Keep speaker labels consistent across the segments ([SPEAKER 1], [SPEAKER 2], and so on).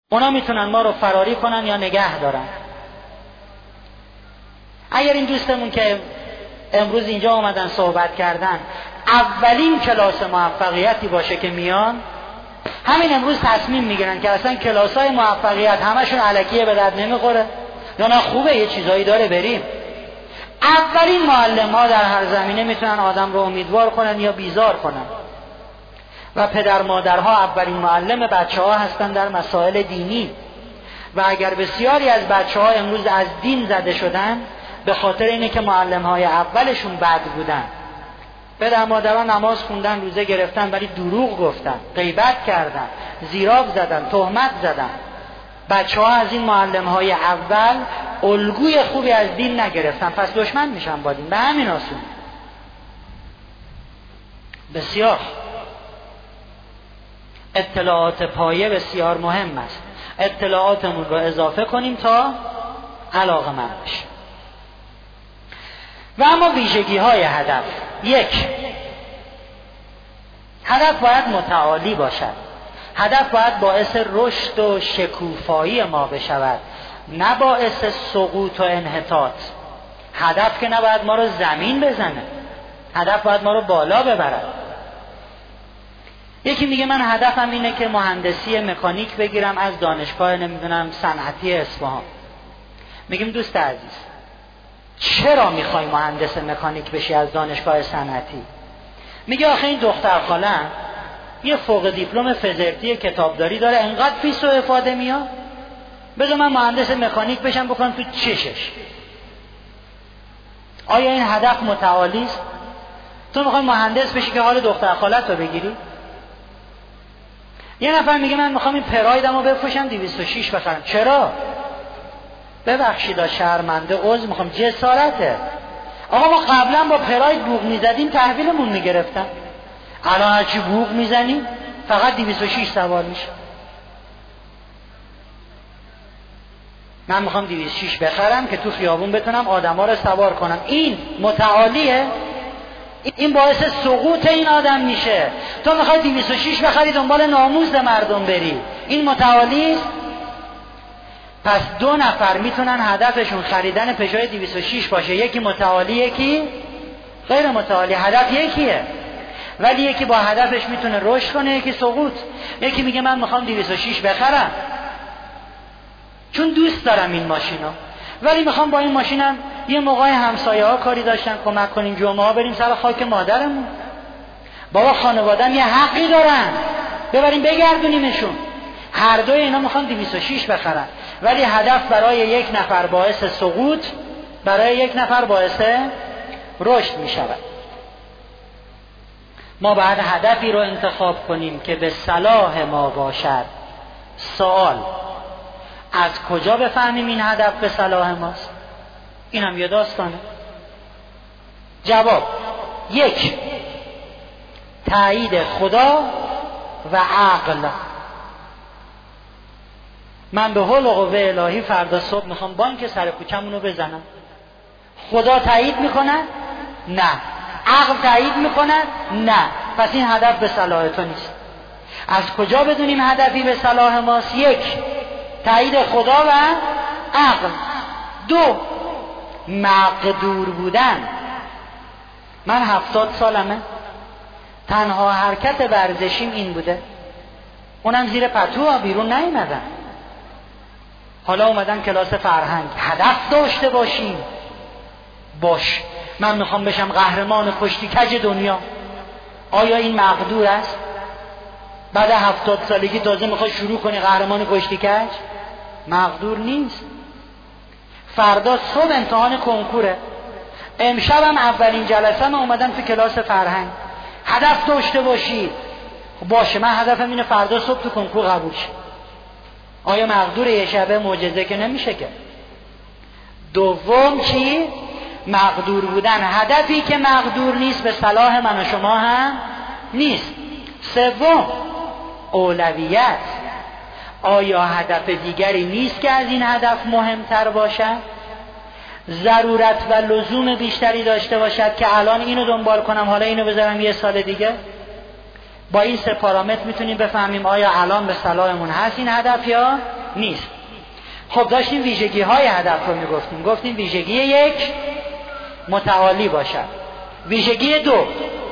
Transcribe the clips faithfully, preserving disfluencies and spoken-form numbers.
[SPEAKER 1] اونا میتونن ما رو فراری کنن یا نگه دارن. اگر این دوستمون که امروز اینجا اومدن صحبت کردن اولین کلاس موفقیتی باشه که میان، همین امروز تصمیم میگیرن که اصلا کلاسای موفقیت همشون الکیه، به درد نمیخوره، یا نه خوبه یه چیزایی داره بریم. اولین معلم ها در هر زمینه میتونن آدم رو امیدوار کنن یا بیزار کنن و پدر مادرها اولین معلم بچه ها هستن در مسائل دینی. و اگر بسیاری از بچه ها امروز از دین زده شدن به خاطر اینه که معلم های اولشون بد بودن. پدر مادرها نماز خوندن، روزه گرفتن، ولی دروغ گفتن، غیبت کردن، زیراب زدن، تهمت زدن. بچه ها از این معلم های اول الگوی خوبی از دین نگرفتن، پس دشمن میشن با دین. به همین آسون. بسیار اطلاعات پایه بسیار مهم است. اطلاعاتمون رو اضافه کنیم تا علاقه‌مند بشیم. و اما ویژگی های هدف. یک، هدف باید متعالی باشد. هدف باید باعث رشد و شکوفایی ما بشود، نه باعث سقوط و انحطاط. هدف که نباید ما رو زمین بزنه، هدف باید ما رو بالا ببرد. یکی میگه من هدفم اینه که مهندسی مکانیک بگیرم از دانشگاه نمیدونم صنعتی اصفهان. میگیم دوست عزیز، چرا میخوای مهندس مکانیک بشی از دانشگاه صنعتی؟ میگه آخه این دختر خاله‌ام یه فوق دیپلم فزرتی کتابداری داره، انقدر فیس و افاده میاد، بذار من مهندس مکانیک بشم بکنم تو چشش. آیا این هدف متعالی است؟ تو میخوای مهندس بشی که حال دختر خالت رو بگیری؟ یه نفر میگه من میخوام این پرایدم رو بفروشم دویست و شش بخرم. چرا؟ ببخشید شرمنده عذر میخوام، جسارته. آقا ما قبلا با پراید بوق میزدیم تحویلمون میگرفتن، الان هرچی بوق میزنیم فقط دویست و شش سوار میشه. من میخوام دویست و شش بخرم که تو خیابون بتونم آدما رو سوار کنم. این متعالیه؟ این باعث سقوط این آدم میشه. تو میخوای دویست و شش بخری دنبال ناموس مردم بری، این متعالی است؟ پس دو نفر میتونن هدفشون خریدن پژو دویست و شش باشه، یکی متعالی یکی غیر متعالی. هدف یکیه ولی یکی با هدفش میتونه رشد کنه، یکی سقوط. یکی میگه من میخوام دویست و شش بخرم چون دوست دارم این ماشینو، ولی میخوام با این ماشینم یه موقع همسایه ها کاری داشتن کمک کنیم، جمعه ها بریم سر خاک مادرمون. بابا خانواده‌ام یه حقی دارن، ببریم بگردونیمشون. هر دوی اینا میخوان دویست و شش بخرن، ولی هدف برای یک نفر باعث سقوط، برای یک نفر باعث رشد میشود. ما باید هدفی رو انتخاب کنیم که به صلاح ما باشد. سوال، از کجا بفهمیم این هدف به صلاح ماست؟ این هم یه داستانه. جواب، یک، تایید خدا و عقل. من به حول و قوه الهی فردا صبح میخوام بانک سر کوچمونو بزنم، خدا تایید میکنه؟ نه. عقل تایید میکنه؟ نه. پس این هدف به صلاح تو نیست. از کجا بدونیم هدفی به صلاح ماست؟ یک، تایید خدا و عقل. دو، مقدور بودن. من هفتاد سالمه، تنها حرکت ورزشیم این بوده، اونم زیر پتو، بیرون نیومدم. حالا اومدن کلاس فرهنگ. هدف داشته باشیم. باش، من میخوام بشم قهرمان کشتی کج دنیا. آیا این مقدور است؟ بعد هفتاد سالگی تازه میخوای شروع کنی قهرمان کشتی کج؟ مقدور نیست. فردا صبح امتحان کنکوره، امشبم اولین جلسه من اومدم تو کلاس فرهنگ. هدف داشته باشی. باشه، من هدفم اینه فردا صبح تو کنکور قبول شم. آیا مقدور یه شبه معجزه که نمیشه که؟ دوم چی؟ مقدور بودن. هدفی که مقدور نیست به صلاح من و شما هم نیست. سوم، اولویت. آیا هدف دیگری نیست که از این هدف مهمتر باشد؟ ضرورت و لزوم بیشتری داشته باشد که الان اینو دنبال کنم حالا اینو بذارم یه سال دیگه؟ با این سه پارامتر میتونیم بفهمیم آیا الان به صلاحمون هست این هدف یا نیست. خب داشتیم ویژگی های هدف رو میگفتیم. گفتیم ویژگی یک متعالی باشد. ویژگی دو،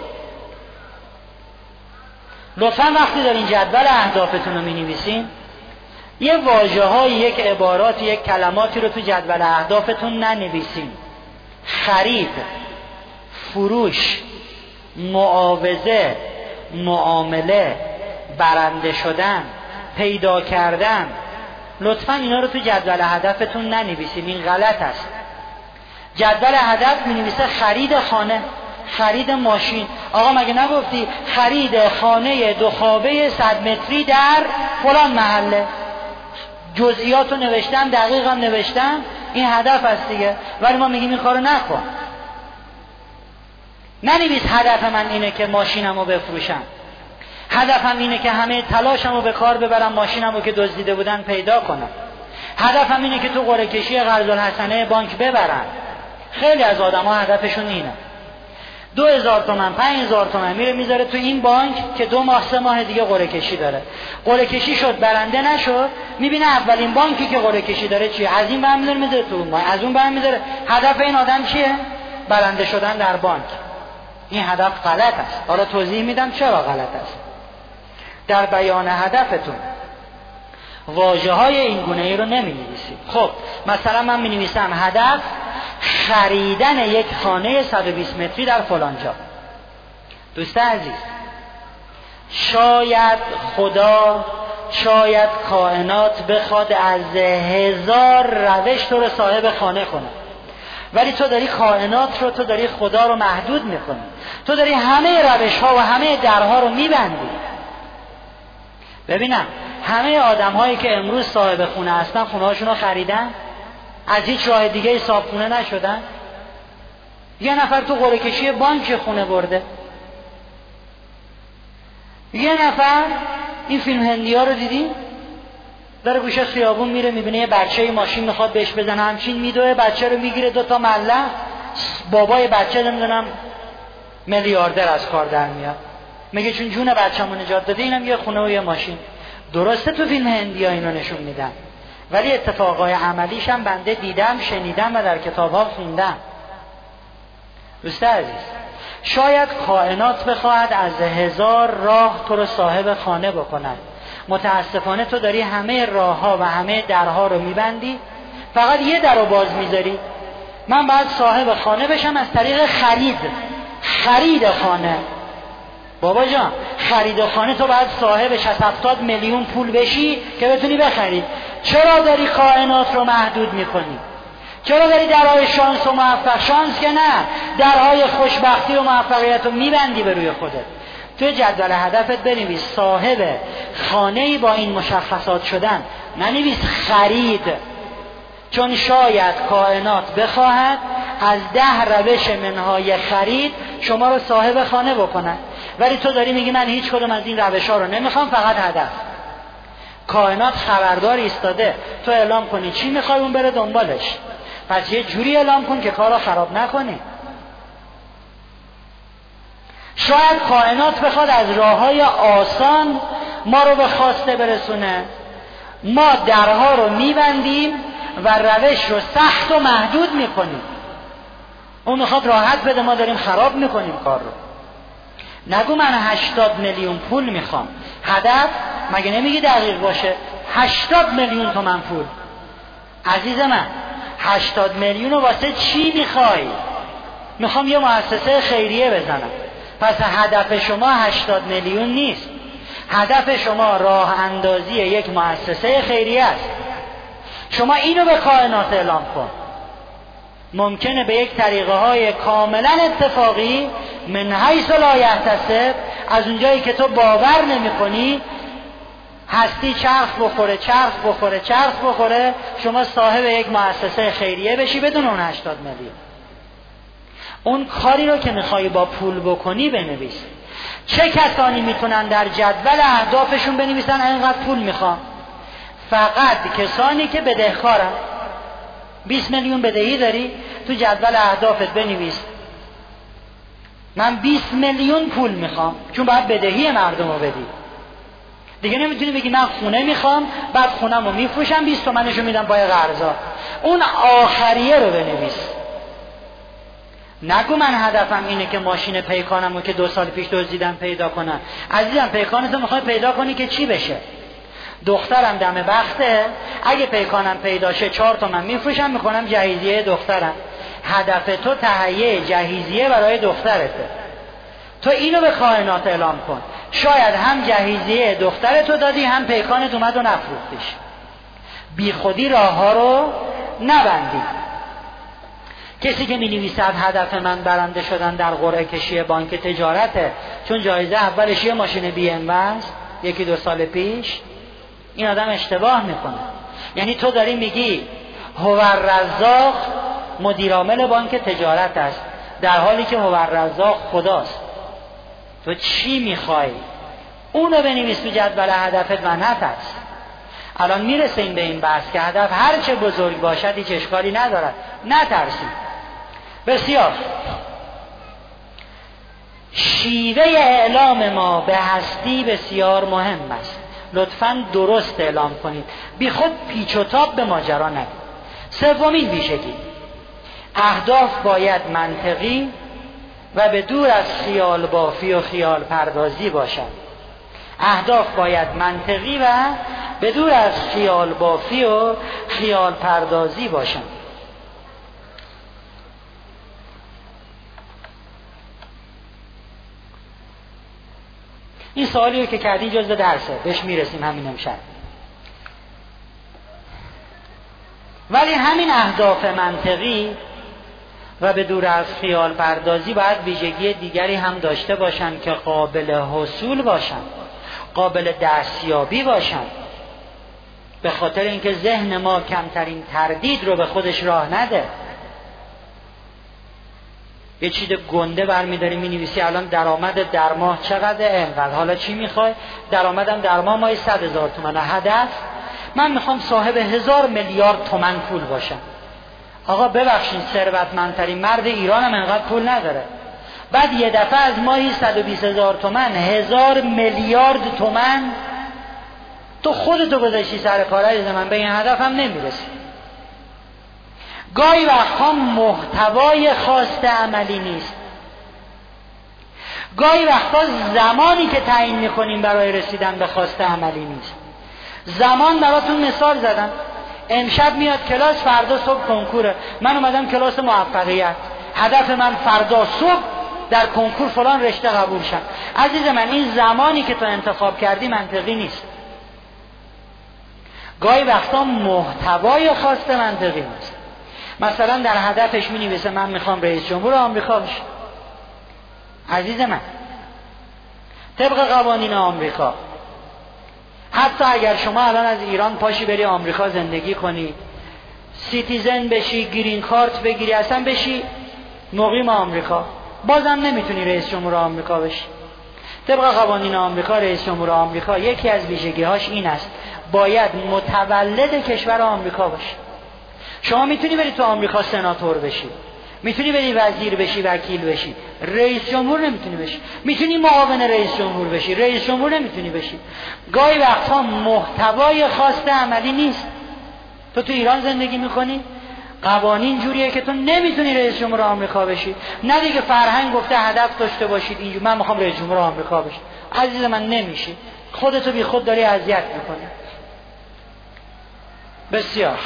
[SPEAKER 1] لطفا وقتی دارین جدول اهدافتون رو مینویسین یه واژه های، یک عبارات، یک کلماتی رو تو جدول اهدافتون ننویسین. خرید، فروش، معاوضه، معامله، برنده شدن، پیدا کردن، لطفا اینا رو تو جدول هدفتون ننویسین، این غلط است. جدول هدف مینویسه خرید خانه، خرید ماشین. آقا مگه نگفتی خرید خانه دو خوابه صد متری در فلان محله؟ جزئیات رو نوشتم، دقیقا نوشتم، این هدف است دیگه. ولی ما میگیم این کارو نکن. ننویس هدف من اینه که ماشینمو بفروشم، هدفم اینه که همه تلاشمو به کار ببرم ماشینمو که دزدیده بودن پیدا کنم، هدفم اینه که تو قرعه کشی قرض الحسنه بانک ببرن. خیلی از آدم‌ها هدفشون اینه. دو هزار تومن، پنج هزار تومن میره میذاره تو این بانک که دو ماه سه ماه دیگه قرعه کشی داره. قرعه کشی شد، برنده نشد، میبینه اولین بانکی که قرعه کشی داره چیه؟ از این برم میذاره میذاره تو اون بانک، از اون برم میذاره. هدف این آدم چیه؟ برنده شدن در بانک. این هدف غلط است. حالا توضیح میدم چرا غلط است. در بیان هدفتون واژه‌های این گونه‌ای رو نمی‌نویسید. خب مثلا من می‌نویسم هدف خریدن یک خانه صد و بیست متری در فلان جا. دوست عزیز، شاید خدا، شاید کائنات بخواد از هزار روش تو رو صاحب خانه کنه، ولی تو داری کائنات رو، تو داری خدا رو محدود می‌کنی. تو داری همه روش‌ها و همه درها رو می‌بندی. ببینم همه آدم هایی که امروز صاحب خونه هستن خونه هاشون رو خریدن؟ از هیچ راه دیگه ای صاحب خونه نشدن؟ یه نفر تو قرعه کشی بانک خونه برده، یه نفر این فیلم هندی ها رو دیدی؟ داره گوشه خیابون میره میبینه یه بچه ماشین میخواد بهش بزنه، همچین میدوه بچه رو میگیره دوتا ملخ، بابای بچه نمیدونم میلیاردر از کار در میاد، میگه چون جون بچه‌مو نجات داده اینم یه خونه و یه ماشین. درسته تو فیلم هندی‌ها اینو نشون میدن، ولی اتفاقای عملیش هم بنده دیدم، شنیدم و در کتاب‌ها خوندم. دوست عزیز، شاید کائنات بخواهد از هزار راه تو رو صاحب خانه بکند. متاسفانه تو داری همه راه‌ها و همه درها رو میبندی، فقط یه در رو باز میذاری. من باید صاحب خانه بشم از طریق خرید، خرید خانه. بابا جان، خرید خانه تو باید صاحب شصت هفتاد میلیون پول بشی که بتونی بخرید. چرا داری کائنات رو محدود میکنی؟ چرا داری درهای شانس و موفق، شانس که نه، درهای خوشبختی و موفقیت رو میبندی به روی خودت؟ توی جدول هدفت بنویس صاحب خانه‌ای با این مشخصات شدن، ننویس خرید. چون شاید کائنات بخواهد از ده روش منهای خرید شما رو صاحب خانه بکنن، ولی تو داری میگی من هیچ کدوم از این روش ها رو نمیخوام، فقط هدف. کائنات خبردار ایستاده، تو اعلام کنی چی میخوای اون بره دنبالش. پس یه جوری اعلام کن که کارا خراب نکنی. شاید کائنات بخواد از راههای آسان ما رو به خواسته برسونه، ما درها رو میبندیم و روش رو سخت و محدود میکنیم. اون میخواد راحت بده، ما داریم خراب میکنیم کار رو. نگو من هشتاد میلیون پول میخوام. هدف مگه نمیگی دقیق باشه؟ هشتاد میلیون تومن پول. عزیز من، هشتاد میلیون رو واسه چی میخوای؟ میخوام یه مؤسسه خیریه بزنم. پس هدف شما هشتاد میلیون نیست، هدف شما راه اندازی یک مؤسسه خیریه است. شما اینو به کائنات اعلام کن. ممکنه به یک طریقه های کاملا اتفاقی، من حیث لا یحتسب، از اونجایی که تو باور نمی کنی، هستی چرخ بخوره چرخ بخوره چرخ بخوره شما صاحب یک مؤسسه خیریه بشی بدون اون هشتاد میلیون. اون کاری رو که میخوای با پول بکنی بنویس. چه کسانی میتونن در جدول اهدافشون بنویسن اینقدر پول میخوام؟ فقط کسانی که بدهکارن. بیست میلیون بدهی داری، تو جدول اهدافت بنویس من بیست میلیون پول میخوام، چون باید بدهی مردم رو بدی. دیگه نمیتونی بگی من خونه میخوام بعد خونم رو میفروشم بیست تومنشو میدم پای قرضا. اون آخریه رو بنویس. نگو من هدفم اینه که ماشین پیکانم رو که دو سال پیش دزدیدم پیدا کنم. عزیزم پیکانتو میخوای پیدا کنی که چی بشه؟ دخترم دم بخته، اگه پیکانم پیدا شه چهار تومن میفروشم میکنم جهیزیه دخترم. هدف تو تهیه جهیزیه برای دخترته. تو اینو به کائنات اعلام کن. شاید هم جهیزیه دخترتو دادی هم پیکانت اومد و نفروختیش. بی خودی راه ها رو نبندی. کسی که می نویسد هدف من برنده شدن در قرعه کشی بانک تجارته چون جایزه اولش یه ماشین بی ام است یکی دو سال پیش، این آدم اشتباه میکنه. یعنی تو داری میگی هوالرزاق مدیر عامل بانک تجارت است در حالی که هوالرزاق خداست. تو چی میخوای؟ اونو بنویس تو جدول هدفت و نترس. الان میرسیم به این بحث که هدف هر چه بزرگ باشد هیچ اشکالی ندارد، نترسید. بسیار شیوه اعلام ما به هستی بسیار مهم است. لطفاً درست اعلام کنید، بی خود پیچ و تاب به ماجرا نگید. سومین ویژگی، اهداف باید منطقی و به دور از خیال بافی و خیال پردازی باشد. اهداف باید منطقی و به دور از خیال بافی و خیال پردازی باشد. این سوالیه که کردین جزء درسه، بهش میرسیم همین امشب. ولی همین اهداف منطقی و به دور از خیال پردازی باید ویژگی دیگری هم داشته باشن که قابل حصول باشن، قابل دستیابی باشن، به خاطر اینکه ذهن ما کمترین تردید رو به خودش راه نده. یه چیز گنده برمی‌داری می‌نویسی الان درآمد در ماه چقدر؟ اینقدر. حالا چی می‌خوای؟ درآمدم در ماه ماهی صد هزار تومان. هدف من می‌خوام صاحب هزار میلیارد تومان پول باشم. آقا ببخشید ثروتمندترین مرد ایران هم اینقدر پول نداره. بعد یه دفعه از ماهی صد و بیست هزار تومان هزار میلیارد تومان تو خودتو گذاشتی سر کارای من، به این هدفم نمیرسی. گاهی وقتا محتوای خواسته عملی نیست، گاهی وقتا زمانی که تعیین میکنیم برای رسیدن به خواسته عملی نیست. زمان براتون مثال زدم، امشب میاد کلاس، فردا صبح کنکوره. من اومدم کلاس موفقیت، هدف من فردا صبح در کنکور فلان رشته قبول شم. عزیز من این زمانی که تو انتخاب کردی منطقی نیست. گاهی وقتا محتوای خواسته منطقی نیست. مثلا در هدفش می نویسه من میخوام رئیس جمهور آمریکا بشم. عزیز من طبق قوانین آمریکا حتی اگر شما الان از ایران پاشی بری آمریکا زندگی کنی، سیتیزن بشی، گرین کارت بگیری، اصلا بشی مقیم آمریکا، بازم نمیتونی رئیس جمهور آمریکا بشی. طبق قوانین آمریکا رئیس جمهور آمریکا یکی از ویژگی‌هاش این است باید متولد کشور آمریکا باشی. شما میتونی بری تو آمریکا سناتور بشی، میتونی بری وزیر بشی، وکیل بشی، رئیس جمهور نمیتونی بشی. میتونی معاون رئیس جمهور بشی، رئیس جمهور نمیتونی بشی. گاهی وقتا محتوای خواسته عملی نیست. تو تو ایران زندگی میکنی، قوانین جوریه که تو نمیتونی رئیس جمهور آمریکا بشی. نه دیگه فرهنگ گفته هدف داشته باشید اینجور من میخوام رئیس جمهور آمریکا بشم. عزیز من نمیشی، خودتو بی خود داری اذیت میکنی. بسیار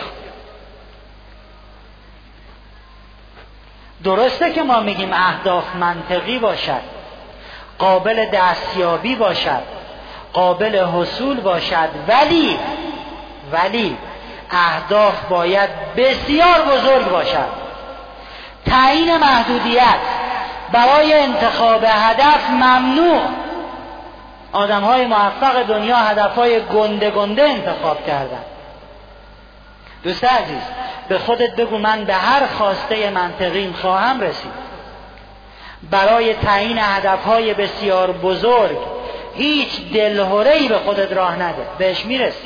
[SPEAKER 1] درسته که ما میگیم اهداف منطقی باشد، قابل دستیابی باشد، قابل حصول باشد، ولی ولی اهداف باید بسیار بزرگ باشد. تعیین محدودیت برای انتخاب هدف ممنوع. آدم‌های موفق دنیا هدف‌های گنده گنده انتخاب کردن. دوست عزیز به خودت بگو من به هر خواسته منطقیم خواهم رسید. برای تعیین هدفهای بسیار بزرگ هیچ دلهره‌ای به خودت راه نده، بهش میرسی.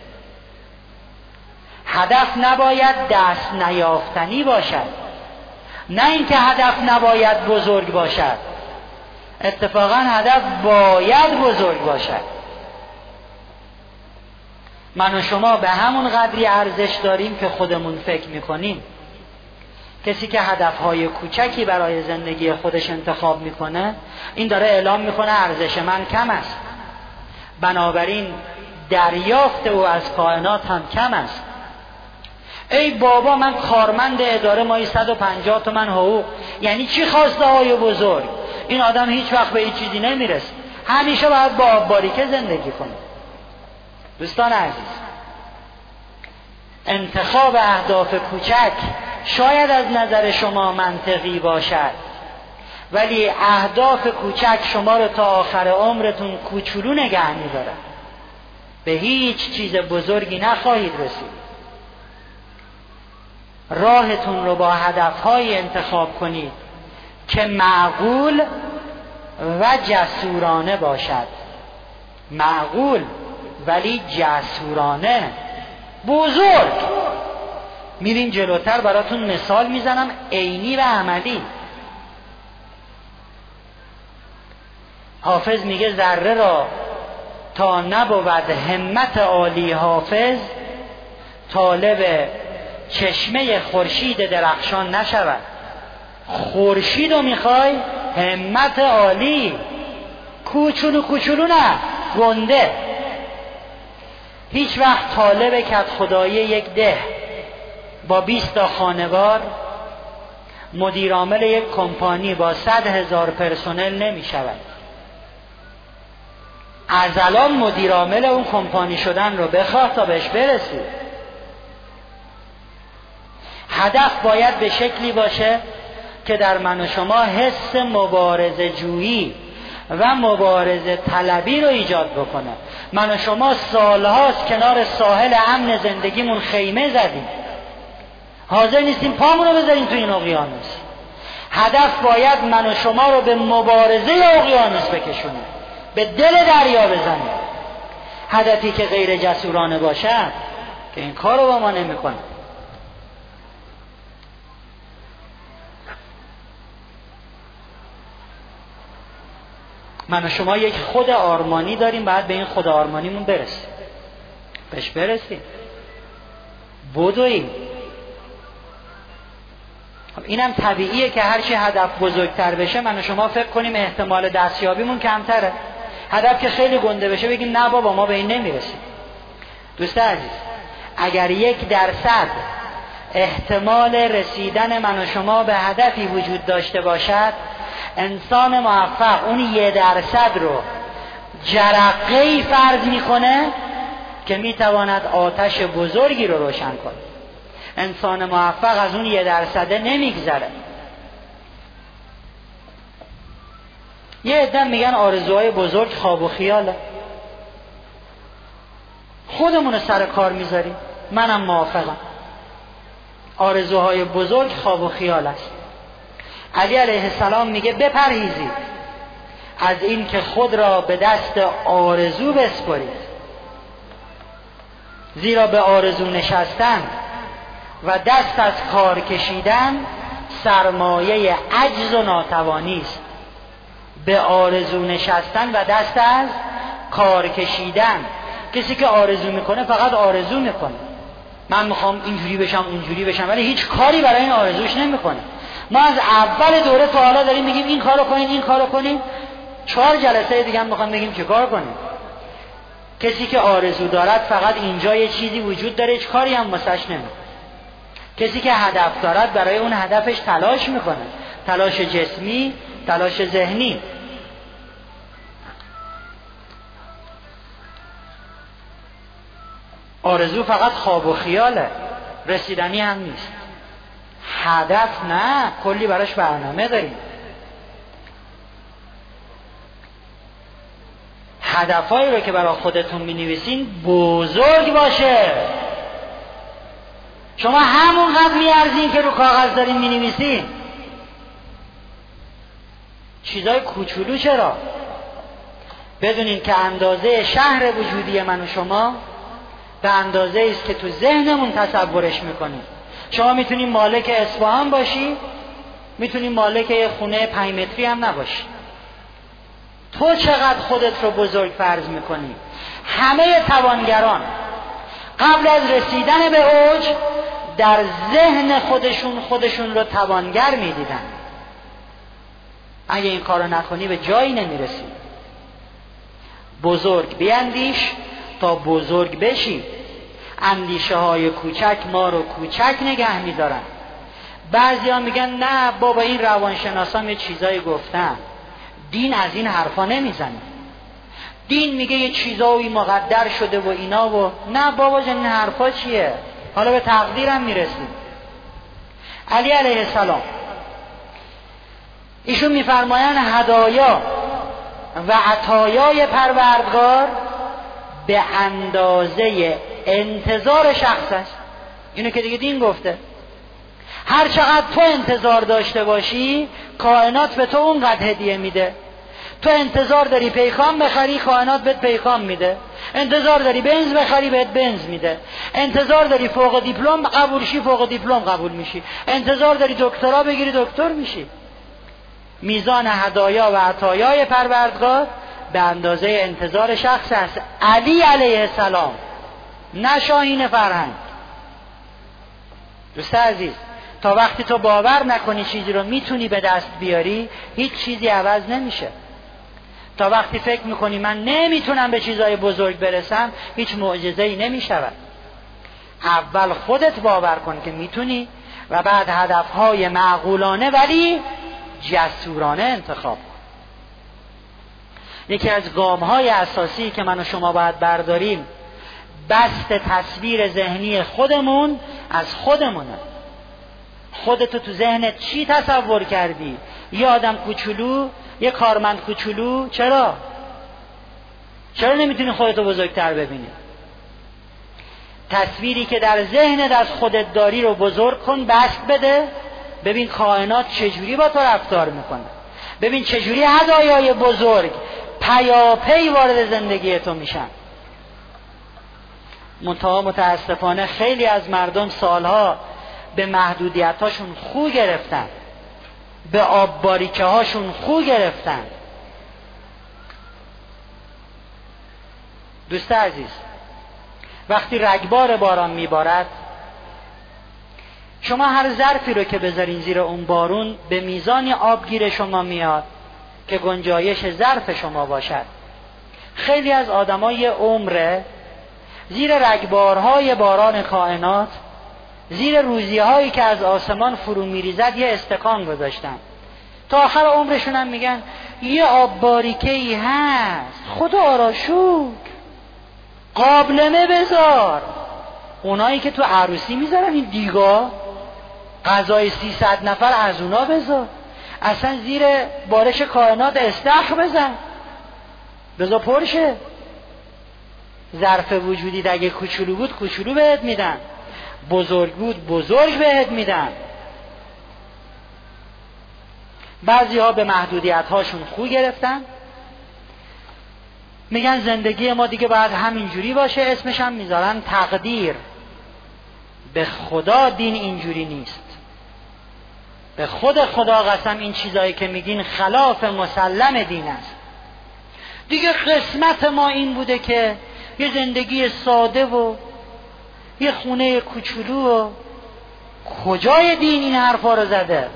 [SPEAKER 1] هدف نباید دست نیافتنی باشد، نه اینکه هدف نباید بزرگ باشد. اتفاقا هدف باید بزرگ باشد. من و شما به همون قدری ارزش داریم که خودمون فکر میکنیم. کسی که هدفهای کوچکی برای زندگی خودش انتخاب میکنه، این داره اعلام میکنه ارزش من کم است، بنابراین دریافت او از کائنات هم کم است. ای بابا من کارمند اداره مایی صد و پنجاه تومن حقوق، یعنی چی خواسته های بزرگ؟ این آدم هیچ وقت به این چیزی نمیرسه، همیشه باید با آب باریکه زندگی کنه. دوستان عزیز، انتخاب اهداف کوچک شاید از نظر شما منطقی باشد، ولی اهداف کوچک شما رو تا آخر عمرتون کوچولو نگه می‌داره، به هیچ چیز بزرگی نخواهید رسید. راهتون رو با هدف‌های انتخاب کنید که معقول و جسورانه باشد. معقول ولی جسورانه، بزرگ. میرین جلوتر براتون مثال میزنم عینی و عملی. حافظ میگه ذره را تا نبود همت عالی حافظ، طالب چشمه خورشید درخشان نشود. خورشید رو میخوای؟ همت عالی، کوچولو کوچولو نه، گنده. هیچ وقت طالب کد خدایی یک ده با بیست تا خانوار مدیر عامل یک کمپانی با صد هزار پرسنل نمی شود. از الان مدیر عامل اون کمپانی شدن رو بخواه تا بهش برسی. هدف باید به شکلی باشه که در من و شما حس مبارزه جویی و مبارزه طلبی رو ایجاد بکنه. من و شما سالهاست کنار ساحل امن زندگیمون خیمه زدیم، حاضر نیستیم پامون رو بذاریم تو این اقیانوس. هدف باید من و شما رو به مبارزه اقیانوس بکشونه، به دل دریا بزنیم. هدفی که غیر جسورانه باشد که این کار رو با ما نمی کنه. من و شما یک خود آرمانی داریم، باید به این خود آرمانیمون برسیم، بهش برسیم، بدویم. اینم طبیعیه که هرچی هدف بزرگتر بشه من و شما فکر کنیم احتمال دستیابیمون کمتره. هدف که خیلی گنده بشه بگیم نه بابا ما به این نمیرسیم. دوست عزیز، اگر یک درصد احتمال رسیدن من و شما به هدفی وجود داشته باشد، انسان موفق اون یه درصد رو جرقه‌ای فرض میکنه که میتواند آتش بزرگی رو روشن کنه. انسان موفق از اون یه درصده نمیگذره. یه عده میگن آرزوهای بزرگ خواب و خیاله. خودمون رو سر کار میذاریم، منم موافقم. آرزوهای بزرگ خواب و خیال است. علی علیه السلام میگه بپرهیزید از این که خود را به دست آرزو بسپارید، زیرا به آرزو نشستن و دست از کار کشیدن سرمایه عجز و ناتوانی است. به آرزو نشستن و دست از کار کشیدن. کسی که آرزو میکنه فقط آرزو میکنه، من میخوام اینجوری بشم اونجوری بشم، ولی هیچ کاری برای این آرزوش نمیکنه. ما از اول دوره تا حالا داریم میگیم این کارو کنین این کارو کنین، چهار جلسه دیگه هم میخوام بگیم چه کار کنیم. کسی که آرزو دارد فقط اینجا یه چیزی وجود داره، هیچ کاری هم واسش نمیکنه. کسی که هدف دارد برای اون هدفش تلاش میکنه، تلاش جسمی، تلاش ذهنی. آرزو فقط خواب و خیاله، رسیدنی هم نیست. هدف نه، کلی براش برنامه داریم. هدفایی رو که برای خودتون می‌نویسین بزرگ باشه. شما همونقدر میارزین که رو کاغذ دارین می‌نویسین. چیزای کوچولو چرا؟ بدونین که اندازه شهر وجودی من و شما به اندازه است که تو ذهنمون تصورش میکنیم. شما میتونین مالک اصفهان باشی، میتونین مالک یه خونه پنج متری هم نباشی. تو چقدر خودت رو بزرگ فرض میکنی؟ همه توانگران، قبل از رسیدن به اوج در ذهن خودشون خودشون رو توانگر میدیدن. اگه این کارو نکنی به جایی نمیرسی. بزرگ بیندیش تا بزرگ بشی. اندیشه های کوچک ما رو کوچک نگه میدارن. بعضی ها میگن نه بابا این روانشناسان یه چیزایی گفتن، دین از این حرفا نمیزنه، دین میگه یه چیزایی مقدر شده و اینا و نه بابا جان این حرفا چیه؟ حالا به تقدیرم میرسیم. علی علیه السلام ایشون میفرمایند هدایا و عطایای پروردگار به اندازه انتظار شخص است. اینو که دیگه دین گفته. هر چقدر تو انتظار داشته باشی کائنات به تو اونقدر هدیه میده. تو انتظار داری پیکان بخری کائنات بهت پیکان میده. انتظار داری بنز بخری بهت بنز میده. انتظار داری فوق دیپلم قبول شی فوق دیپلم قبول میشی. انتظار داری دکترا بگیری دکتر میشی. میزان هدایا و عطایای پروردگار به اندازه انتظار شخص است. علی علیه السلام نه شاهین فرهنگ. دوست عزیز تا وقتی تو باور نکنی چیزی رو میتونی به دست بیاری هیچ چیزی عوض نمیشه. تا وقتی فکر میکنی من نمیتونم به چیزهای بزرگ برسم هیچ معجزه‌ای نمیشود. اول خودت باور کن که میتونی و بعد هدفهای معقولانه ولی جسورانه انتخاب کن. یکی از گامهای اساسی که من و شما باید برداریم بست تصویر ذهنی خودمون از خودمونه. خودتو تو ذهنت چی تصور کردی؟ یه آدم کوچولو، یه کارمند کوچولو؟ چرا؟ چرا نمیتونی خودتو بزرگتر ببینی؟ تصویری که در ذهنت از خودت داری رو بزرگ کن، بست بده، ببین کائنات چجوری با تو رفتار میکنه، ببین چجوری هدایای بزرگ پیاپی وارد زندگی تو میشن. منتها متاسفانه خیلی از مردم سالها به محدودیتاشون خو گرفتن، به آب باریکه هاشون خو گرفتن. دوست عزیز وقتی رگبار باران میبارد شما هر ظرفی رو که بذارین زیر اون بارون به میزانی آب گیر شما میاد که گنجایش ظرف شما باشد. خیلی از آدم‌ها یه عمره زیر رگبارهای باران کائنات، زیر روزی‌هایی که از آسمان فرو میریزد یه استکان گذاشتن. تا آخر عمرشون هم میگن یه آب باریکه‌ای هست خدا را شکر، قابلمه بذار. اونایی که تو عروسی میذارن این دیگا غذای سیصد نفر از اونا بذار. اصلا زیر بارش کائنات استخر بزن بذار پرشه. ظرف وجودی اگه کوچولو بود کوچولو بهت میدن، بزرگ بود بزرگ بهت میدن. بعضی ها به محدودیت هاشون خو گرفتن، میگن زندگی ما دیگه باید همینجوری باشه، اسمش هم میذارن تقدیر. به خدا دین اینجوری نیست. به خود خدا قسم این چیزایی که میگین خلاف مسلم دین است. دیگه قسمت ما این بوده که یه زندگی ساده و یه خونه کوچولو و کجای دین این حرفا رو زده؟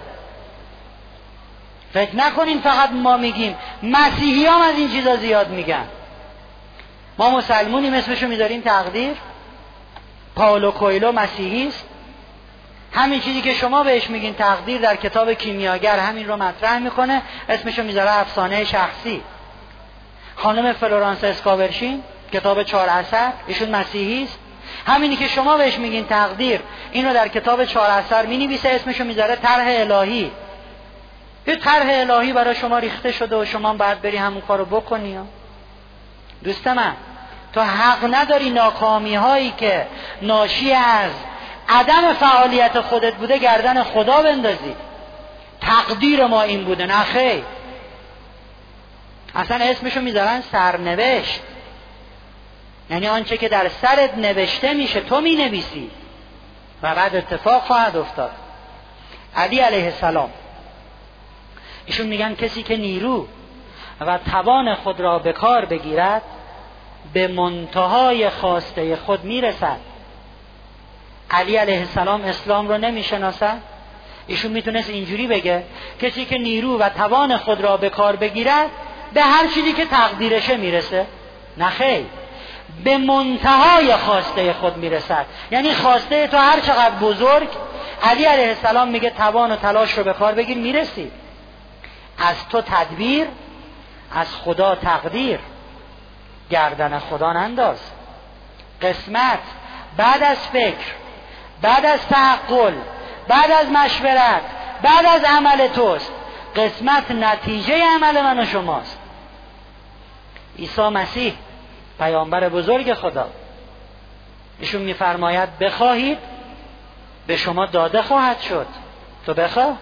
[SPEAKER 1] فکر نکنین فقط ما میگیم، مسیحی هم از این چیزا زیاد میگن. ما مسلمونیم اسمشو میذاریم تقدیر. پائولو کوئلو مسیحی است، همین چیزی که شما بهش میگین تقدیر در کتاب کیمیاگر همین رو مطرح میکنه، اسمشو میذاره افسانه شخصی. خانم فلورانس اسکاورشین کتاب چهار اثر ایشون مسیحی است، همینی که شما بهش میگین تقدیر اینو در کتاب چهار اثر مینویسه، اسمشو میذاره طرح الهی. یه طرح الهی برای شما ریخته شده و شما باید بری همون کارو بکنی. دوست من تو حق نداری ناکامی هایی که ناشی از عدم فعالیت خودت بوده گردن خدا بندازی. تقدیر ما این بوده، نه خیر. اصلا اسمشو میذارن سرنوشت، یعنی آنچه که در سرت نوشته میشه تو مینویسی و بعد اتفاق خواهد افتاد. علی علیه السلام ایشون میگن کسی که نیرو و توان خود را به کار بگیرد به منتهای خواسته خود میرسد. علی علیه السلام اسلام رو نمیشناسد؟ ایشون میتونست اینجوری بگه کسی که نیرو و توان خود را به کار بگیرد به هر چیزی که تقدیرشه میرسه. نه خیر، به منتهای خواسته خود میرسد. یعنی خواسته تو هر چقدر بزرگ، علی علیه السلام میگه توان و تلاش رو به کار بگیر میرسی. از تو تدبیر، از خدا تقدیر، گردن خدا ننداز. قسمت بعد از فکر، بعد از تعقل، بعد از مشورت، بعد از عمل توست. قسمت نتیجه عمل من و شماست. عیسی مسیح پیامبر بزرگ خدا، ایشون میفرماید بخواهید به شما داده خواهد شد. تو بخواه،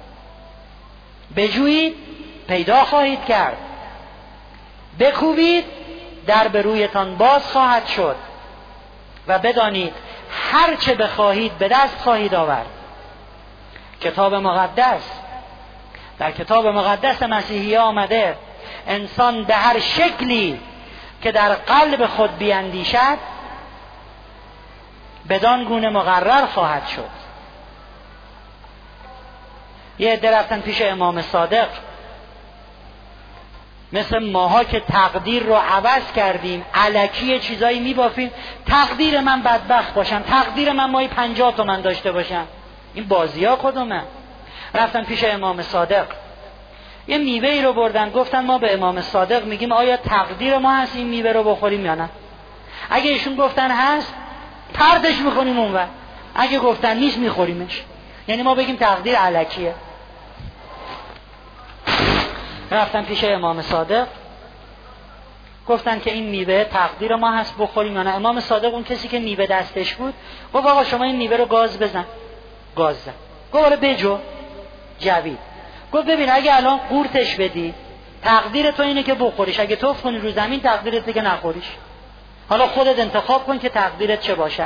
[SPEAKER 1] بجویید پیدا خواهید کرد، بکوبید در به رویتان باز خواهد شد و بدانید هر چه بخواهید به دست خواهید آورد. کتاب مقدس، در کتاب مقدس مسیحی آمده انسان به هر شکلی که در قلب خود بیندیشد بدان گونه مقرر خواهد شد. یه عده رفتن پیش امام صادق، مثل ماها که تقدیر رو عوض کردیم، الکی چیزایی میبافیم. تقدیر من بدبخت باشم، تقدیر من ماهی پنجاه تومن داشته باشم. این بازی ها کدومه؟ رفتن پیش امام صادق، یه میوه ای رو بردن، گفتن ما به امام صادق میگیم آیا تقدیر ما هست این میوه رو بخوریم یا نه؟ اگه ایشون گفتن هست پردش میکنیم اونور، اگه گفتن نیست میخوریمش. یعنی ما بگیم تقدیر الکیه. رفتن پیش امام صادق، گفتن که این میوه تقدیر ما هست بخوریم یا نه؟ امام صادق اون کسی که میوه دستش بود گفت آقا شما این میوه رو گاز بزن. گاز زن. گفت آره بجو. جوید. گفت ببین اگه الان قورتش بدی تقدیر تو اینه که بخوریش، اگه توف کنی رو زمین تقدیرت که نخوریش. حالا خودت انتخاب کن که تقدیرت چه باشد.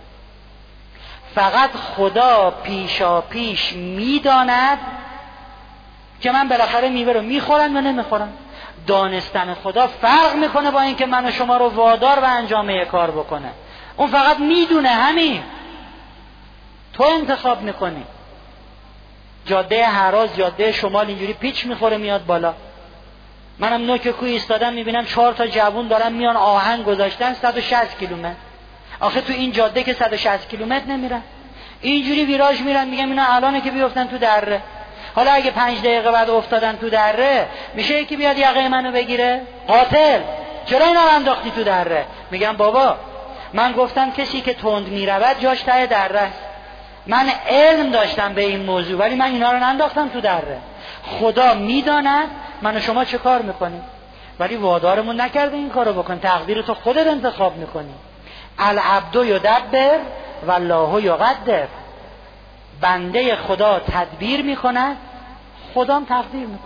[SPEAKER 1] فقط خدا پیشا پیش میداند که من بالاخره میوه رو میخورم یا نمیخورم. دانستن خدا فرق میکنه با اینکه من و شما رو وادار و انجامه کار بکنه. اون فقط میدونه، همین. تو انتخاب میکنی. جاده هراز، جاده شمال اینجوری پیچ میخوره میاد بالا. منم نوک کوی ایستادم میبینم چهار تا جوون دارن میان آهن گذاشتن صد و شصت کیلومتر. آخه تو این جاده که صد و شصت کیلومتر نمیرن، اینجوری ویراژ میرن. میگم اینا الانه که بیفتن تو دره. حالا اگه پنج دقیقه بعد افتادن تو دره، میشه یکی بیاد یقه منو بگیره؟ قاتل چرا اینا رو انداختی تو دره؟ میگم بابا من گفتم کسی که تند میرود جاش ته دره است. من علم داشتم به این موضوع ولی من اینا رو ننداختم تو دره. خدا میداند من و شما چه کار میکنیم، ولی وادارمون نکرده این کارو بکن. تقدیر تو خودت انتخاب میکنی. العبد یدبر والله یقدر. بنده خدا تدبیر میکند، خدام تقدیر میکنه.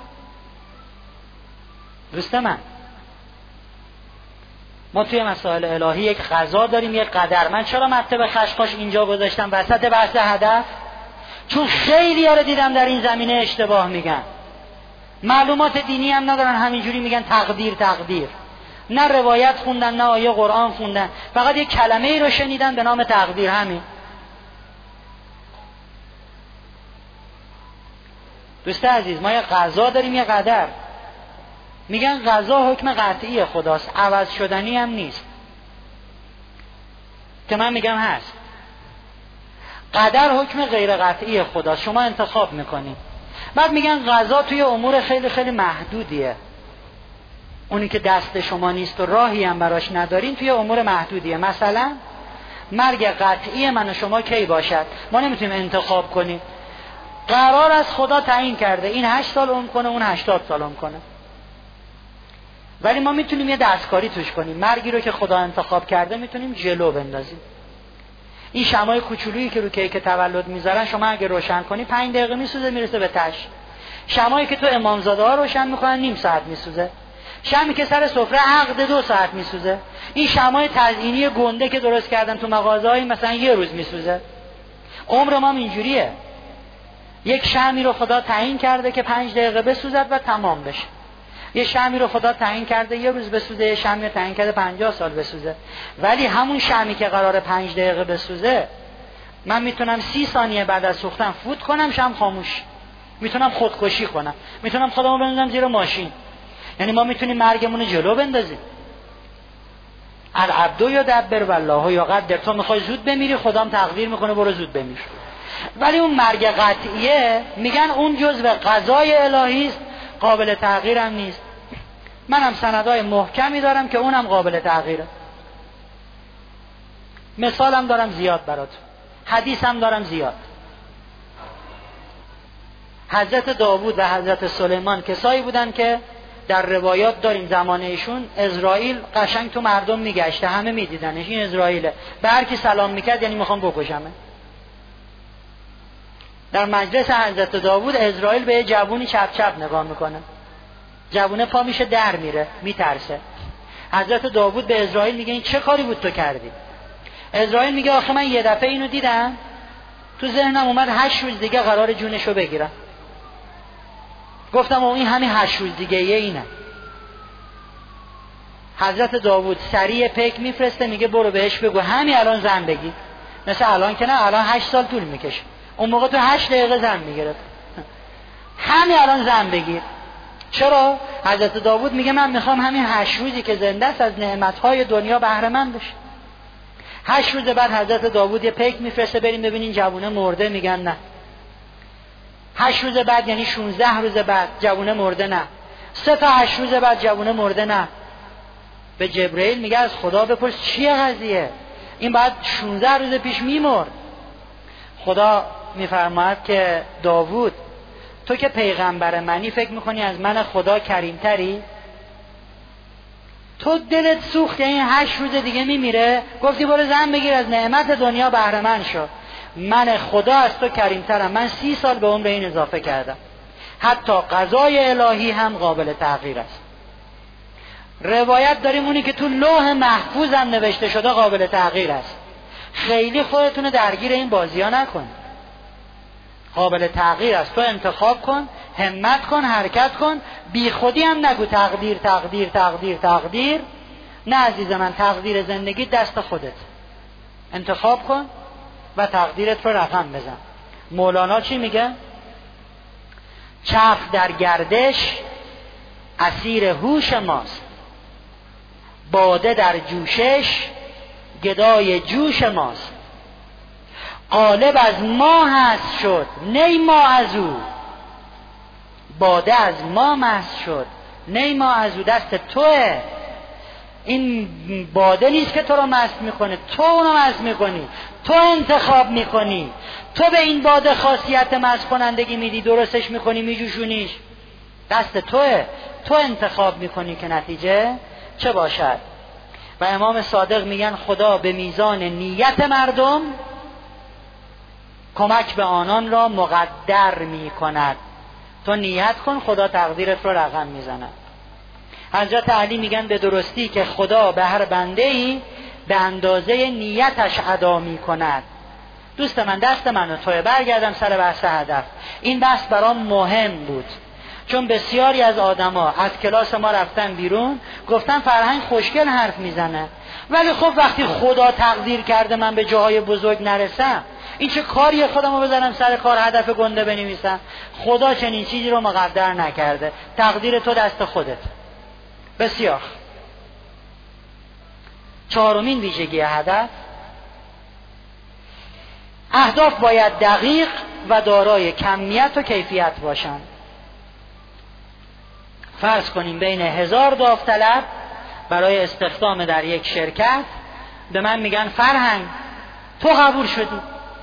[SPEAKER 1] دوست من، ما توی مسائل الهی یک قضا داریم، یک قدر. من چرا مطلب خشخاش اینجا گذاشتم وسط بحث هدف؟ چون خیلی ها رو دیدم در این زمینه اشتباه میگن، معلومات دینی هم ندارن، همینجوری میگن تقدیر تقدیر. نه روایت خوندن نه آیه قرآن خوندن، فقط یک کلمه ای رو شنیدن به نام تقدیر. همین. دوست عزیز، ما یه قضا داریم، یه قدر. میگن قضا حکم قطعی خداست، عوض شدنی هم نیست، که من میگم هست. قدر حکم غیر قطعی خداست، شما انتخاب میکنید. بعد میگن قضا توی امور خیلی خیلی محدودیه، اونی که دست شما نیست و راهی هم براش ندارین توی امور محدودیه. مثلا مرگ قطعی من و شما کی باشد؟ ما نمیتونیم انتخاب کنیم. قرار از خدا تعیین کرده این هشت سال عمر کنه، اون هشتاد سال عمر کنه، ولی ما میتونیم یه دستکاری توش کنیم. مرگی رو که خدا انتخاب کرده میتونیم جلو بندازیم. این شمعای کوچولویی که رو کیک تولد میذارن شما اگه روشن کنی پنج دقیقه میسوزه میرسه به تش. شمعایی که تو امامزاده ها روشن میکنن نیم ساعت میسوزه. شمعی که سر سفره عقد دو ساعت میسوزه. این شمعای تزیینی گنده که درست کردن تو مغازه‌های مثلا یه روز میسوزه. عمر ما اینجوریه. یک شمعی رو خدا تعیین کرده که پنج دقیقه بسوزد و تمام بشه. یه شمعی رو خدا تعیین کرده یه روز بسوزه، یه شمعی تعیین کرده پنجاه سال بسوزه. ولی همون شمعی که قراره پنج دقیقه بسوزه من میتونم سی ثانیه بعد از سوختن فوت کنم شم خاموش، میتونم خودکشی کنم، میتونم خودمو بندازم زیر ماشین. یعنی ما میتونیم مرگمون رو جلو بندازیم. العبد یدبر والله یقدر. تو میخوای زود بمیری، خدام تقدیر میکنه برو زود بمیر. ولی اون مرگ قطعیه میگن اون جزء قضای الهی است، قابل تغییر هم نیست. منم سندهای محکمی دارم که اونم قابل تغییره. مثالم دارم زیاد براتون، حدیثم دارم زیاد. حضرت داوود و حضرت سلیمان کسایی بودن که در روایات داریم زمان ایشون اسرائیل قشنگ تو مردم میگشته، همه میدیدنش این اسرائیله، به هر کی سلام میکرد یعنی میخوام بکشمه. در مجلس حضرت داوود اسرائیل به یه جوونی چپ چپ نگاه میکنه، جوونه پا میشه در میره میترسه. حضرت داوود به اسرائیل میگه این چه کاری بود تو کردی؟ اسرائیل میگه آخه من یه دفعه اینو دیدم تو ذهنم اومد هشت روز دیگه قرار جونشو بگیرم، گفتم او این همین هشت روز دیگه یه اینه. حضرت داوود سریع پیک میفرسته میگه برو بهش بگو همین الان زن بگی. مثل الان که نه، الان هشت سال طول میکشه، اون موقع تو هشت دقیقه زن میگرفت. همین الان زن بگیر. چرا؟ حضرت داوود میگه من میخوام همین هشت روزی که زنده است از نعمتهای دنیا بهره مند بشه. هشت روز بعد حضرت داوود یه پیک میفرسته بریم ببینین جوونه مرده، میگن نه. هشت روز بعد یعنی شانزده روز بعد جوونه مرده، نه. سه تا هشت روز بعد جوونه مرده، نه. به جبرئیل میگه از خدا بپرس چیه قضیه، این بعد شانزده روز پیش میمرد. خدا میفرماید که داوود تو که پیغمبر منی فکر میکنی از من خدا کریمتری؟ تو دلت سوخت این هشت روز دیگه میمیره، گفتی برو زن بگیر از نعمت دنیا بهره مند شو. من خدا از تو کریمترم، من سی سال به عمر این اضافه کردم. حتی قضای الهی هم قابل تغییر است. روایت داریم اونی که تو لوح محفوظ هم نوشته شده قابل تغییر است. خیلی خودتون درگیر این بازی ها نکن. قابل تغییر است، تو انتخاب کن، همت کن، حرکت کن. بی خودی هم نگو تقدیر تقدیر تقدیر تقدیر. نه عزیز من، تقدیر زندگی دست خودت. انتخاب کن و تقدیرت رو رقم بزن. مولانا چی میگه؟ چرخ در گردش اسیر هوش ماست، باده در جوشش گدای جوش ماست. قالب از ما هست شد نی ما از او، باده از ما مست شد نی ما از او. دست توه، این باده نیست که تو رو مست میکنه، تو اونو مست میکنی، تو انتخاب میکنی. تو به این باده خاصیت مست کنندگی میدی، درستش میکنی، میجوشونیش. دست توه، تو انتخاب میکنی که نتیجه چه باشد. و امام صادق میگن خدا به میزان نیت مردم کمک به آنان را مقدر میکند. تو نیت کن، خدا تقدیرت رو رقم میزند. حضرت علی میگن به درستی که خدا به هر بنده‌ای به اندازه نیتش ادا میکند. دوست من، دست من و توی. برگردم سر بحث هدف. این بحث برام مهم بود چون بسیاری از آدما از کلاس ما رفتن بیرون، گفتن فرهنگ خوشگل حرف میزنه، ولی خب وقتی خدا تقدیر کرده من به جاهای بزرگ نرسم، این چه کاریه خودمو بزنم سر کار هدف گنده بنویسم؟ خدا چنین چیزی رو مقدر نکرده. تقدیر تو دست خودت. بسیار. چهارمین ویژگی هدف، اهداف باید دقیق و دارای کمیت و کیفیت باشند. فرض کنیم بین هزار داوطلب برای استخدام در یک شرکت به من میگن فرهنگ تو قبول شدی،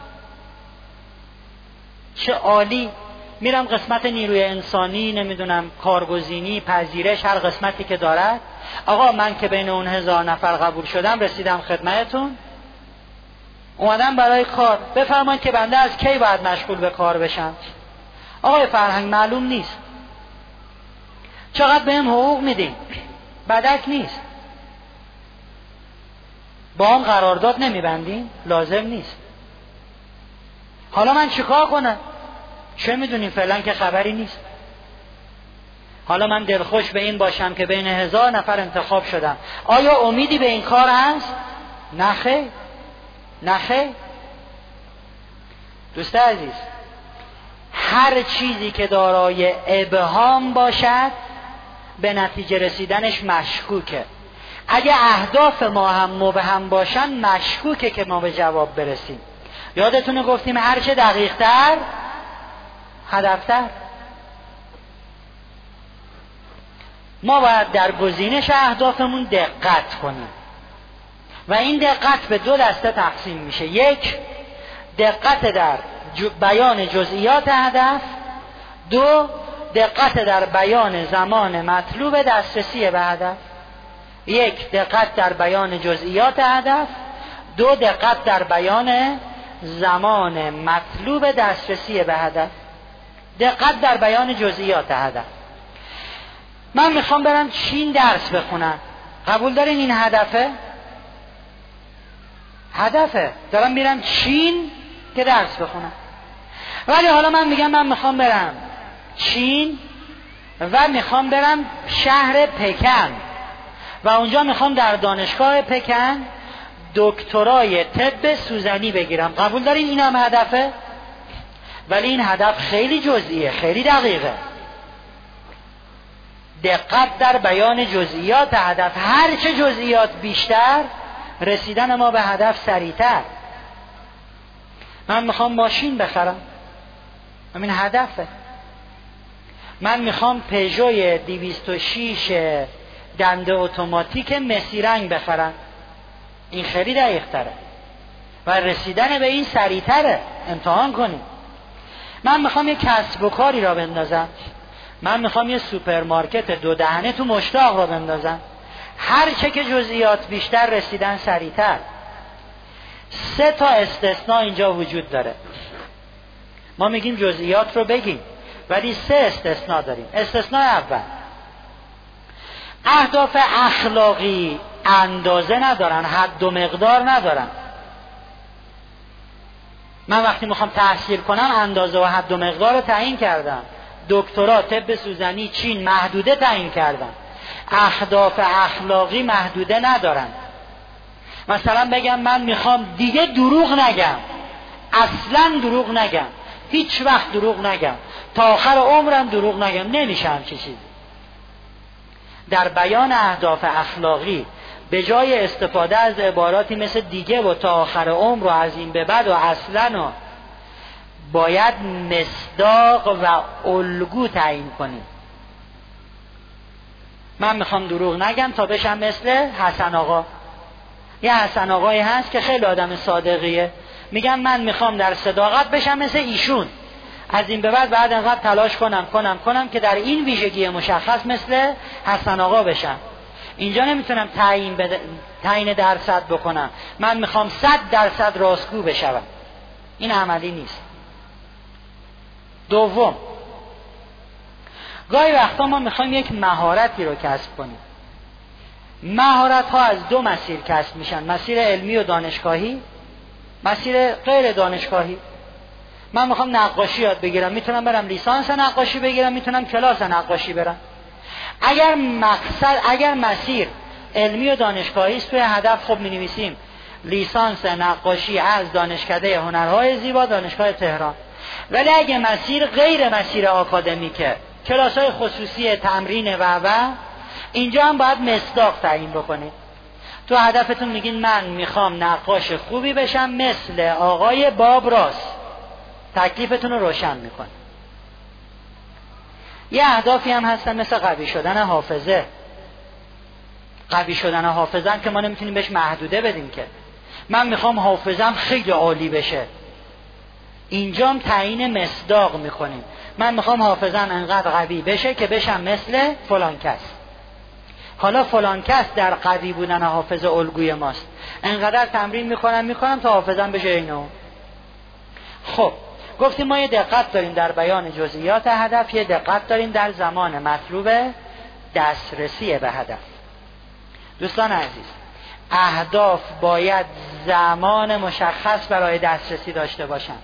[SPEAKER 1] چه عالی. میرم قسمت نیروی انسانی، نمیدونم کارگزینی، پذیرش، هر قسمتی که دارد. آقا من که بین اون هزار نفر قبول شدم، رسیدم خدمتتون، اومدم برای کار. بفرمایید که بنده از کی باید مشغول به کار بشم؟ آقای فرهنگ معلوم نیست. چقدر بهم حقوق میدین؟ بدک نیست. با هم قرارداد نمیبندین؟ لازم نیست. حالا من چیکار کنم؟ چه میدونیم، فعلا که خبری نیست. حالا من دلخوش به این باشم که بین هزار نفر انتخاب شدم، آیا امیدی به این کار هست؟ نه خیر، نه خیر. دوست عزیز، هر چیزی که دارای ابهام باشد به نتیجه رسیدنش مشکوکه. اگه اهداف ما هم مبهم باشن مشکوکه که ما به جواب برسیم. یادتونه گفتیم هر چه دقیق تر هدفتر. ما باید در گزینش اهدافمون دقت کنیم و این دقت به دو دسته تقسیم میشه. یک، دقت در بیان جزئیات هدف. دو، دقت در بیان زمان مطلوب دسترسی به هدف. یک، دقت در بیان جزئیات هدف. دو، دقت در بیان زمان مطلوب دسترسی به هدف. دقت در بیان جزئیات هدف. من میخوام برم چین درس بخونم، قبول دارین این هدفه؟ هدفه، دارم میرم چین که درس بخونم. ولی حالا من میگم من میخوام برم چین و میخوام برم شهر پکن و اونجا میخوام در دانشگاه پکن دکترای طب سوزنی بگیرم. قبول دارین این هم هدفه؟ ولی این هدف خیلی جزئیه، خیلی دقیقه. دقت در بیان جزئیات هدف. هر چه جزئیات بیشتر رسیدن ما به هدف سریعتر. من میخوام ماشین بخرم، همین هدفه. من میخوام پژوی دویست و شش دنده اتوماتیک مسی رنگ بخرم، این خیلی دقیق تره و رسیدن به این سریعتره. امتحان کنیم. من میخوام یه کسب و کاری را بندازم، من میخوام یه سوپرمارکت دو دهنه تو مشتاق را بندازم. هر چه که جزئیات بیشتر رسیدن سریعتر. سه تا استثناء اینجا وجود داره. ما میگیم جزئیات رو بگیم ولی سه استثناء داریم. استثناء اول، اهداف اخلاقی اندازه ندارن، حد و مقدار ندارن. من وقتی میخوام تحصیل کنم اندازه و حد و مقدار رو تعیین کردم. دکترا طب سوزنی چین محدوده تعیین کردم. اهداف اخلاقی محدوده ندارن. مثلا بگم من میخوام دیگه دروغ نگم، اصلا دروغ نگم، هیچ وقت دروغ نگم، تا آخر عمرم دروغ نگم، نمیشه همچین چیزی. در بیان اهداف اخلاقی به جای استفاده از عباراتی مثل دیگه و تا آخر عمر و از این به بعد و اصلا و باید مصداق و الگو تعیین کنیم. من میخوام دروغ نگم تا بشم مثل حسن آقا. یه حسن آقایی هست که خیلی آدم صادقیه، میگم من میخوام در صداقت بشم مثل ایشون، از این به بعد بعد انقدر تلاش کنم کنم کنم که در این ویژگی مشخص مثل حسن آقا بشم. اینجا نمیتونم تعیین بد... تعیین درصد بکنم، من میخوام صد درصد راستگو بشم، این عملی نیست. دوم، گاهی وقتا ما میخوایم یک مهارتی رو کسب کنیم. مهارت ها از دو مسیر کسب میشن، مسیر علمی و دانشگاهی، مسیر غیر دانشگاهی. من میخوام نقاشی یاد بگیرم، میتونم برم لیسانس نقاشی بگیرم، میتونم کلاس نقاشی برم. اگر مقصد اگر مسیر علمی و دانشگاهی است، توی هدف خب مینویسیم لیسانس نقاشی از دانشکده هنرهای زیبا دانشگاه تهران. ولی اگه مسیر غیر مسیر آکادمیکه، کلاس‌های خصوصی تمرین و و اینجا هم باید مصداق تعیین بکنید. تو هدفتون میگین من میخوام نقاش خوبی بشم مثل آقای باب راس، تکلیفتون رو روشن میکنه. یه اهدافی هم هستن مثل قوی شدن حافظه. قوی شدن حافظه هم که ما نمیتونیم بهش محدوده بدیم که من میخوام حافظم خیلی عالی بشه. اینجا هم تعیین مصداق میکنیم. من میخوام حافظم انقدر قوی بشه که بشم مثل فلان کس. حالا فلان کس در قوی بودن حافظه الگوی ماست. انقدر تمرین میکنم میکنم تا حافظم بشه اینو. خب گفتیم ما یه دقت داریم در بیان جزئیات هدف، یه دقت داریم در زمان مطلوب دسترسی به هدف. دوستان عزیز، اهداف باید زمان مشخص برای دسترسی داشته باشن.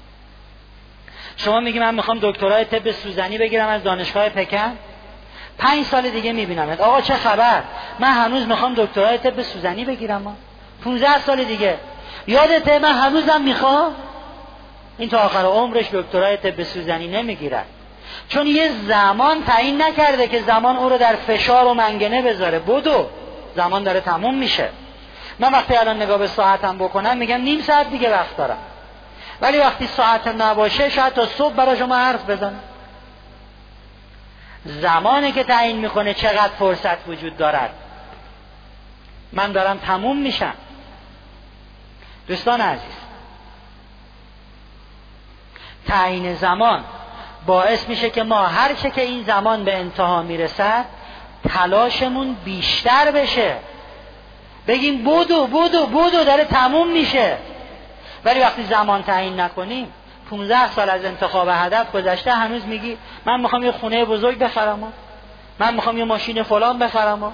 [SPEAKER 1] شما میگی من میخوام دکترای طب سوزنی بگیرم از دانشگاه پکن، پنج سال دیگه میبینمت آقا چه خبر، من هنوز میخوام دکترای طب سوزنی بگیرم. ما پونزده سال دیگه یادته من هنوزم میخوام. این تا آخر عمرش دکترای طب سوزنی نمیگیرد، چون یه زمان تعیین نکرده که زمان او رو در فشار و منگنه بذاره. بدو زمان داره تموم میشه. من وقتی الان نگاه به ساعتم بکنم میگم نیم ساعت دیگه وقت دارم، ولی وقتی ساعتم نباشه شاید تا صبح برای شما حرف بزنم. زمانی که تعیین میکنه چقدر فرصت وجود دارد. من دارم تموم میشم. دوستان عزیز، تعیین زمان باعث میشه که ما هر چه که این زمان به انتها میرسد تلاشمون بیشتر بشه، بگیم بودو بودو بودو داره تموم میشه. ولی وقتی زمان تعیین نکنیم، پونزده سال از انتخاب هدف گذشته، هنوز میگی من میخوام یه خونه بزرگ بخرم، من میخوام یه ماشین فلان بخرم.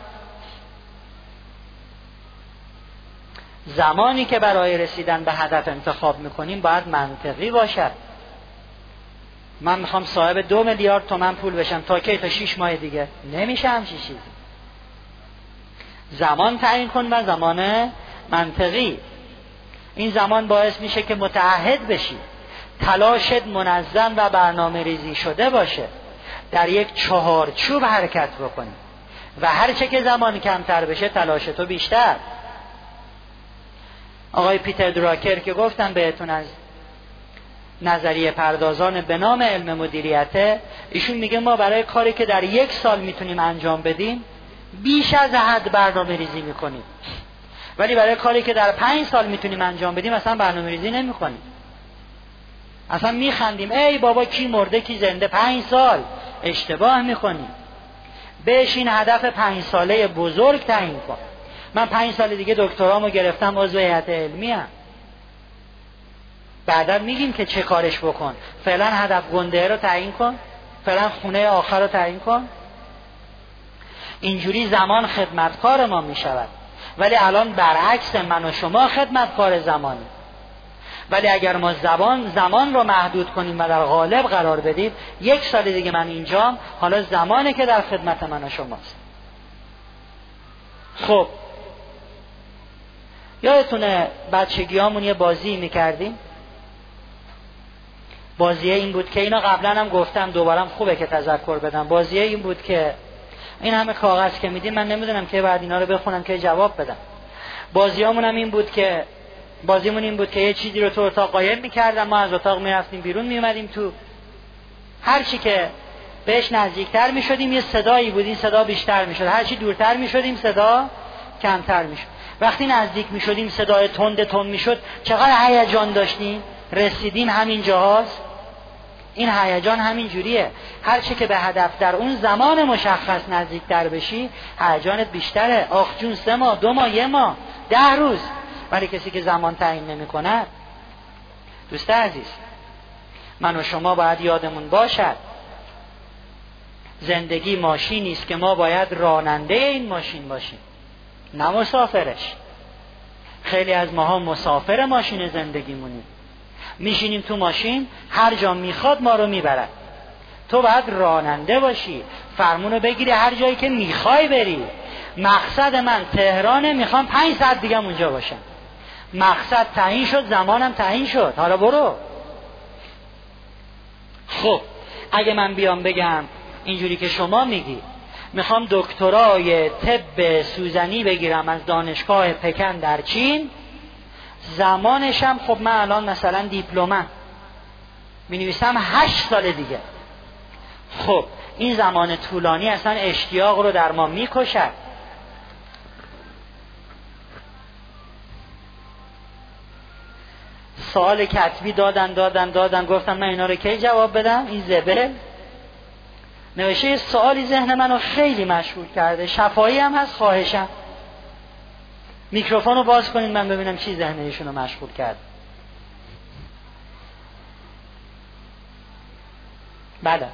[SPEAKER 1] زمانی که برای رسیدن به هدف انتخاب میکنیم باید منطقی باشد. من میخوام صاحب دو میلیارد تومن پول بشم، تا کی؟ تا شیش ماه دیگه. نمیشه همچین چیزی. زمان تعیین کن و زمان منطقی. این زمان باعث میشه که متعهد بشی، تلاشت منظم و برنامه ریزی شده باشه، در یک چهارچوب حرکت بکنی و هر چه که زمان کمتر بشه تلاش تو بیشتر. آقای پیتر دراکر که گفتم بهتون از نظریه پردازان به نام علم مدیریته، ایشون میگه ما برای کاری که در یک سال میتونیم انجام بدیم بیش از حد برنامه ریزی میکنیم، ولی برای کاری که در پنج سال میتونیم انجام بدیم اصلا برنامه ریزی نمیکنیم. اصلا میخندیم ای بابا کی مرده کی زنده. پنج سال اشتباه میکنیم. بهش این هدف پنج ساله بزرگ تعیین کن. من پنج سال دیگه دکترامو گرفتم، عضو هیئت علمی ام. بعدا میگیم که چه کارش بکن. فعلا هدف گنده رو تعیین کن، فعلا خونه آخر رو تعیین کن. اینجوری زمان خدمتکار ما میشود. ولی الان برعکس، من و شما خدمتکار زمانی. ولی اگر ما زمان زمان رو محدود کنیم و در قالب قرار بدیم، یک سال دیگه من اینجام، حالا زمانه که در خدمت من و شماست. خب یادتونه بچگیامون یه بازی میکردیم. بازیه این بود که اینا قبلا هم گفتم، دوبارم خوبه که تذکر بدم. بازیه این بود که این همه کاغذ که میدیم من نمیدونم که بعد اینا رو بخونم که جواب بدم. بازیامون هم این بود که بازیمون این بود که یه چیزی رو تو اتاق قایم میکردم، ما از اتاق میرفتیم بیرون، میومدیم تو. هر چی که بهش نزدیکتر میشدیم یه صدایی بود، این صدا بیشتر میشد. هر چی دورتر میشدیم صدا کمتر میشد. وقتی نزدیک میشدیم صدای تند تند میشد. چقدر هیجان داشتیم. رسیدیم همین جاهاست. این هیجان همین جوریه. هر چی که به هدف در اون زمان مشخص نزدیکتر بشی هیجانت بیشتره. آخ جون، سه ماه، دو ماه، یه ماه، ده روز. ولی کسی که زمان تعیین نمی‌کنه، دوست عزیز، من و شما باید یادمون باشد زندگی ماشینی است که ما باید راننده این ماشین باشیم، نه مسافرش. خیلی از ماها مسافر ماشین زندگیمونیم. میشینیم تو ماشین، هر جا میخواد ما رو میبرد. تو باید راننده باشی، فرمونو بگیری هر جایی که میخوای بری. مقصد من تهرانه، میخوام پنج ساعت دیگه اونجا باشم. مقصد تعیین شد، زمانم تعیین شد، حالا برو. خب اگه من بیام بگم اینجوری که شما میگی میخوام دکترای طب سوزنی بگیرم از دانشگاه پکن در چین، زمانشم خب من الان مثلا دیپلمم مینویسم هشت سال دیگه. خب این زمان طولانی اصلا اشتیاق رو در ما میکشد. سوال کتبی دادن دادن دادن گفتم من اینا رو کی جواب بدم؟ این زبل نوشته سوالی ذهن منو خیلی مشغول کرده. شفاهی هم هست، خواهشم میکروفون رو باز کنید من ببینم چی ذهن ایشون رو مشغول کرد. بله.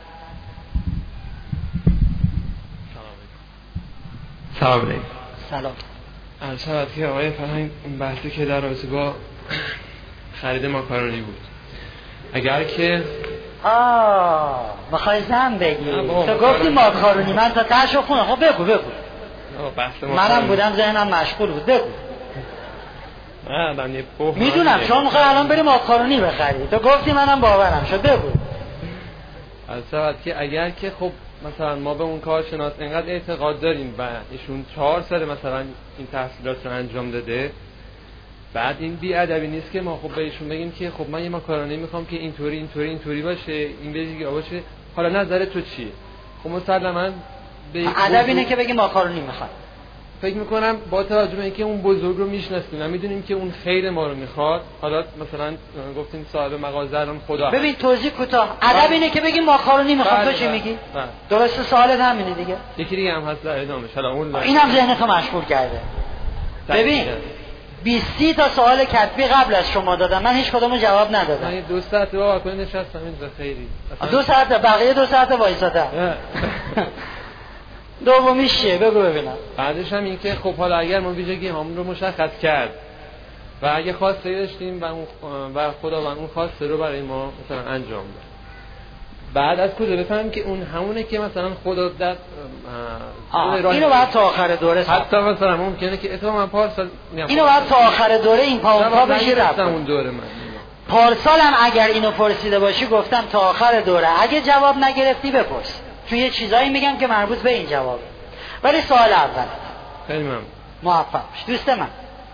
[SPEAKER 2] سلام علیکم.
[SPEAKER 1] سلام.
[SPEAKER 2] ارشد که آقای فرهنگ این بحثی که در رابطه با خرید ماکارونی بود، اگر که
[SPEAKER 1] آه میخوای زن بگی تو گفتی ماکارونی، من تا تاشو خونه. خب بگو بگو. منم بودم ذهنم مشغول بود، بگو. میدونم شما میخوای الان بریم ماکارونی بخری، تو گفتی منم باورم شد. بگو
[SPEAKER 2] از سبب که اگر که خب مثلا ما به اون کارشناس انقدر اعتقاد داریم و ایشون چهار سال مثلا این تحصیلات رو انجام داده، بعد این بی ادبی نیست که ما خب به ایشون بگیم که خب من یه ماکارونی میخوام که اینطوری اینطوری اینطوری باشه، این دیگه باشه، حالا نظر تو چیه؟ خب مسلماً
[SPEAKER 1] ادب اینه که بگیم ماکارونی میخواد.
[SPEAKER 2] فکر میکنم با توجه به اینکه اون بزرگ رو میشناسیم و میدونیم که اون خیر ما رو میخواد، حالا مثلا گفتیم صاحب مغازه الان خدا،
[SPEAKER 1] ببین توضیح کوتاه، ادب اینه که بگیم ماکارونی میخوام. تو چی میگی؟ درسته، سوالت همینه دیگه.
[SPEAKER 2] یکی دیگه هم هست در ادامه حالا اون
[SPEAKER 1] اینم ذهنتو مشغول کرده. ببین بیست تا سوال کتبی قبل از شما دادم، من هیچ کدومو جواب ندادم.
[SPEAKER 2] من دو ساعت بابا کنه نشستم اینجا خیری.
[SPEAKER 1] دو ساعت بقیه دو ساعت وایساده. دومیش چیه؟ بگو ببینم.
[SPEAKER 2] بعدش هم این که خب حالا اگر ما ویژگی همون رو مشخص کرد و اگه خواسته داشتیم و اون و خداوند اون خواسته رو برای ما مثلا انجام داد، بعد از کجا بفهمیم که اون همونه که مثلا خدا در
[SPEAKER 1] اینو بعد تا آخر دوره
[SPEAKER 2] حتی مثلا ممکنه که اتفاقا پارسال
[SPEAKER 1] اینو بعد تا آخر دوره این پا اون پا بشی رفت
[SPEAKER 2] اون دوره من
[SPEAKER 1] پارسال هم اگر اینو پرسیده باشی گفتم تا آخر دوره، اگه جواب نگرفتی بپرس، چون یه چیزایی میگم که مربوط به این جوابه. ولی سوال اول
[SPEAKER 2] خیلی ممنون،
[SPEAKER 1] موفق باش دوست من.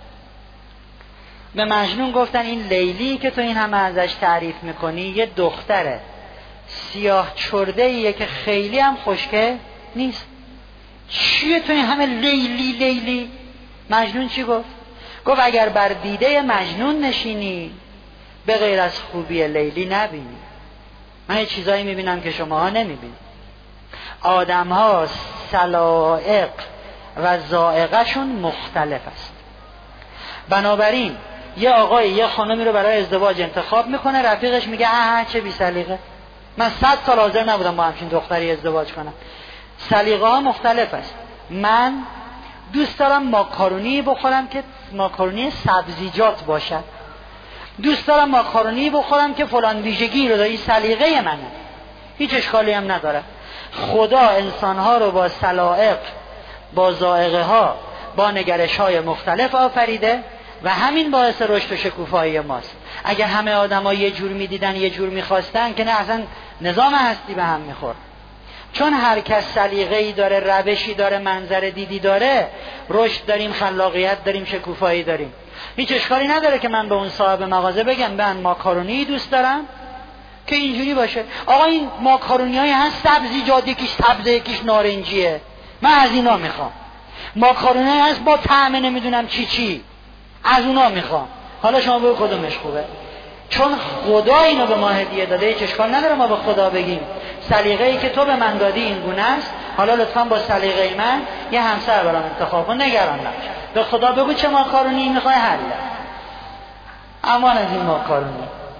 [SPEAKER 1] به مجنون گفتن این لیلی که تو این همه ازش تعریف میکنی یه دختره سیاه چرده ایه که خیلی هم خوشگه نیست. چیه تو این همه لیلی لیلی؟ مجنون چی گفت؟ گفت اگر بر دیده مجنون نشینی به غیر از خوبی لیلی نبینی. من یه چیزایی میبینم که شماها نمیبینید. آدم ها سلائق و ذائقه‌شون مختلف است. بنابراین یه آقای یه خانمی رو برای ازدواج انتخاب میکنه، رفیقش میگه اه چه بی سلیقه، من صد سال حاضر نبودم با همچین دختری ازدواج کنم. سلیقه ها مختلف است. من دوست دارم ماکارونی بخورم که ماکارونی سبزیجات باشد، دوست دارم ماکارونی بخورم که فلان ویژگی رو داره، این سلیقه منه، هیچ اشکالی هم نداره. خدا انسانها رو با سلائق، با ذائقه ها، با نگرش های مختلف آفریده و همین باعث رشد و شکوفایی ماست. اگر همه آدم ها یه جور می دیدن یه جور می خواستن که نه، اصلا نظام هستی به هم می خورد. چون هر کس سلیقه‌ای داره، روشی داره، منظر دیدی داره، رشد داریم، خلاقیت داریم، شکوفایی داریم. هیچ اشکالی نداره که من به اون صاحب مغازه بگم من ماکارونی دوست دارم که اینجوری باشه. آقا این ماکارونی های هست سبزیجات، یکیش سبزه یکیش نارنجیه، من از اینا میخوام. ماکارونی هست با طعم نمیدونم چی چی، از اونا میخوام. حالا شما بگو کدومش خوبه. چون خدا اینو به ما هدیه داده، هیچ اشکال نداره ما به خدا بگیم سلیقه‌ای که تو به من دادی این گونه است، حالا لطفاً با سلیقه من یه همسر برام انتخاب کن، نگران نباش. به خدا بگو چه ماکارونی میخوای، حل. امان از این ماکارونی.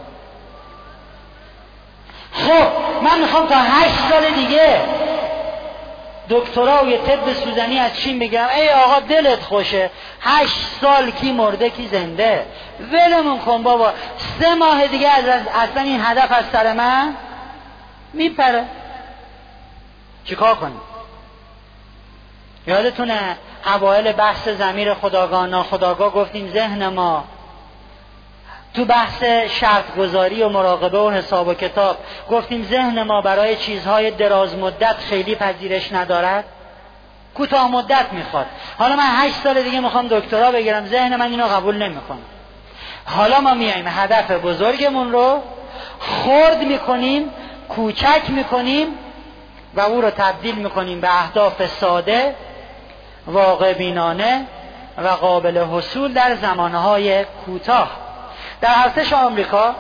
[SPEAKER 1] خب من میخوام تا هشت سال دیگه دکترا و یه طب سوزنی از چین بگم ای آقا دلت خوشه، هشت سال کی مرده کی زنده، ولمون کن بابا، سه ماه دیگه از اصلا این هدف از سر من میپره، چیکار کنیم؟ یادتونه اوایل بحث ضمیر خودآگاه ناخودآگاه گفتیم ذهن ما تو بحث شرط گذاری و مراقبه و حساب و کتاب گفتیم ذهن ما برای چیزهای دراز مدت خیلی پذیرش ندارد، کوتاه مدت میخواد. حالا من هشت سال دیگه میخوام دکترا بگیرم، ذهن من اینو قبول نمیکنه. حالا ما میایم هدف بزرگمون رو خرد میکنیم، کوچک میکنیم و او رو تبدیل میکنیم به اهداف ساده، واقع بینانه و قابل حصول در زمانهای کوتاه. در ارتش آمریکا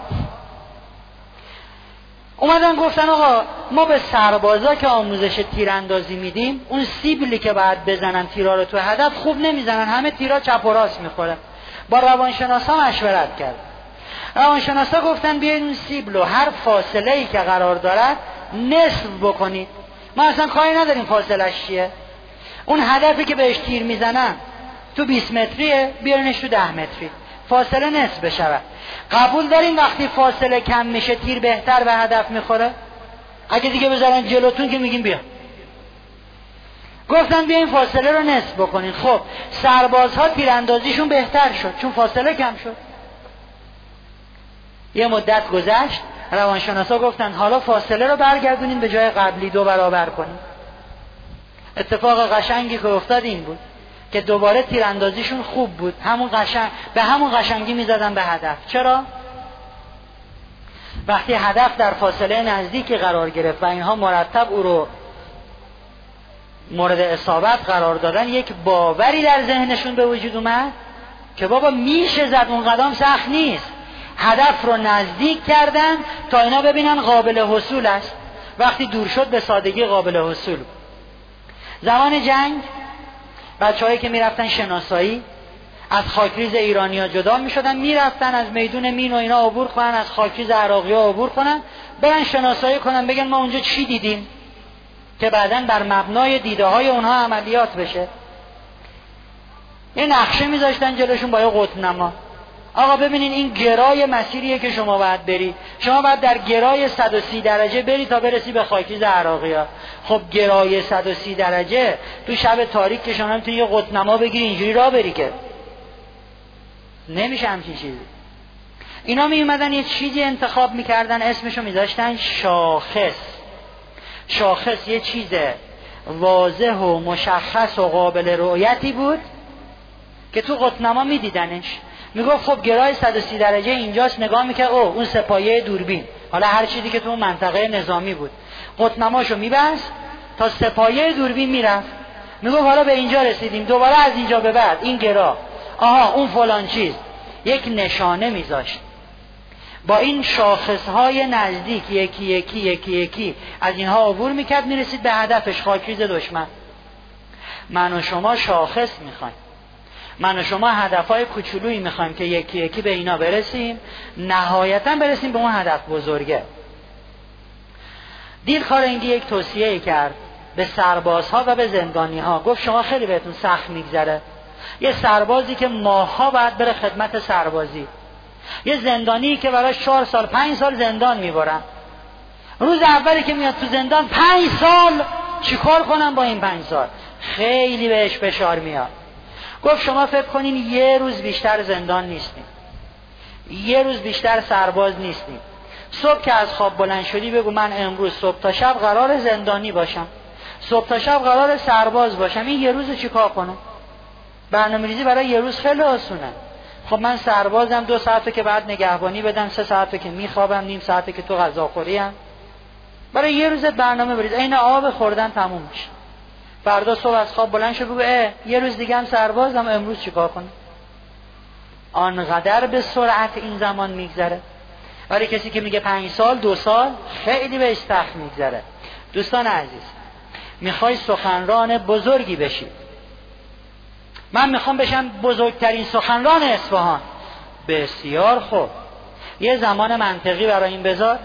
[SPEAKER 1] اومدن گفتن آقا ما به سربازا که آموزش تیراندازی میدیم، اون سیبلی که باید بزنن تیرا رو تو هدف خوب نمیزنن، همه تیرا چپ و راست میخوره. با روانشناسا مشورت کرد. روانشناسا گفتن بیاین اون سیبل رو هر فاصله ای که قرار دارد نصف بکنید. ما اصلا کاری نداریم فاصله‌اش چیه. اون هدفی که بهش تیر میزنن تو بیست متریه، بیارینش تو ده متری، فاصله نصف بشه. قبول دارین وقتی فاصله کم میشه تیر بهتر به هدف میخوره؟ اگه دیگه بذارن جلوتون که میگیم بیا. گفتن بیا این فاصله رو نصف بکنین. خب سربازها تیراندازیشون بهتر شد چون فاصله کم شد. یه مدت گذشت، روانشناسا گفتن حالا فاصله رو برگردونین به جای قبلی، دو برابر کنین. اتفاق قشنگی که افتاد این بود که دوباره تیراندازیشون خوب بود، همون قشنگ به همون قشنگی میزدن به هدف. چرا؟ وقتی هدف در فاصله نزدیکی قرار گرفت و اینها مرتب او رو مورد اصابت قرار دادن، یک باوری در ذهنشون به وجود اومد که بابا میشه زد، اون قدم سخت نیست. هدف رو نزدیک کردن تا اینا ببینن قابل حصول است. وقتی دور شد به سادگی قابل حصول. زمان جنگ بچه‌هایی که میرفتن شناسایی از خاکریز ایرانی‌ها جدا میشدن، میرفتن از میدون مین و اینا عبور کنن، از خاکریز عراقی‌ها عبور کنن، برن شناسایی کنن، بگن ما اونجا چی دیدیم که بعداً بر مبنای دیده های اونها عملیات بشه. یه نقشه میذاشتن جلوشون با یه قطب‌نما. آقا ببینین این گرای مسیریه که شما باید بری، شما باید در گرای صد و سی درجه بری تا برسی به خاکریز عراقی‌ها. خب گرای صد و سی درجه تو شب تاریک که شما نمیتونی یه قطب‌نما بگیری اینجوری راه بری که نمیشه همچین چیزی. اینا می اومدن یه چیزی انتخاب میکردن، اسمشو میذاشتن شاخص. شاخص یه چیز واضح و مشخص و قابل رؤیتی بود که تو قطب‌نما میدیدنش. میگفت خب گرای صد و سی درجه اینجاست، نگاه میکرد او اون سپایه دوربین، حالا هر چیزی که تو اون منطقه نظامی بود، قطب‌نماشو میبست تا سپایه دوربین میرفت، میگفت حالا به اینجا رسیدیم، دوباره از اینجا به بعد این گرا، آها اون فلان چیز، یک نشانه میذاشت. با این شاخصهای نزدیک یکی یکی یکی یکی از اینها عبور میکرد، میرسید به هدفش، خاکریز دشمن. من و شما شاخص میخوایم، من و شما هدفهای کوچولویی میخوایم که یکی یکی به اینا برسیم، نهایتا برسیم به اون هدف بزرگه. دیل کارنگی یک توصیه کرد به سربازها و به زندانیها، گفت شما خیلی بهتون سخت میگذره، یه سربازی که ماهها باید بره خدمت سربازی، یه زندانی که براش چهار سال پنج سال زندان میبرن، روز اولی که میاد تو زندان پنج سال چیکار کنم با این پنج سال؟ خیلی بهش فشار میاد. گفت شما فکر کنین یه روز بیشتر زندان نیستیم، یه روز بیشتر سرباز نیستیم. صبح که از خواب بلند شدی بگو من امروز صبح تا شب قرار زندانی باشم، صبح تا شب قرار سرباز باشم، این یه روز چیکار کنم؟ برنامه‌ریزی برای یه روز خیلی آسونه. خب من سربازم، دو ساعته که بعد نگهبانی بدم، سه ساعته که میخوابم، نیم ساعته که تو غذاخوری ام. برای یه روز برنامه بریز، عین آب خوردن تموم میشه. فردا صبح از خواب بلند شو بگو اه یه روز دیگه هم سربازم، امروز چیکار کنم؟ آنقدر به سرعت این زمان میگذره. ولی کسی که میگه پنج سال، دو سال، خیلی بهش سخت میگذره. دوستان عزیز، میخوای سخنران بزرگی بشی، من میخوام بشم بزرگترین سخنران اصفهان، بسیار خوب، یه زمان منطقی برای این بذار.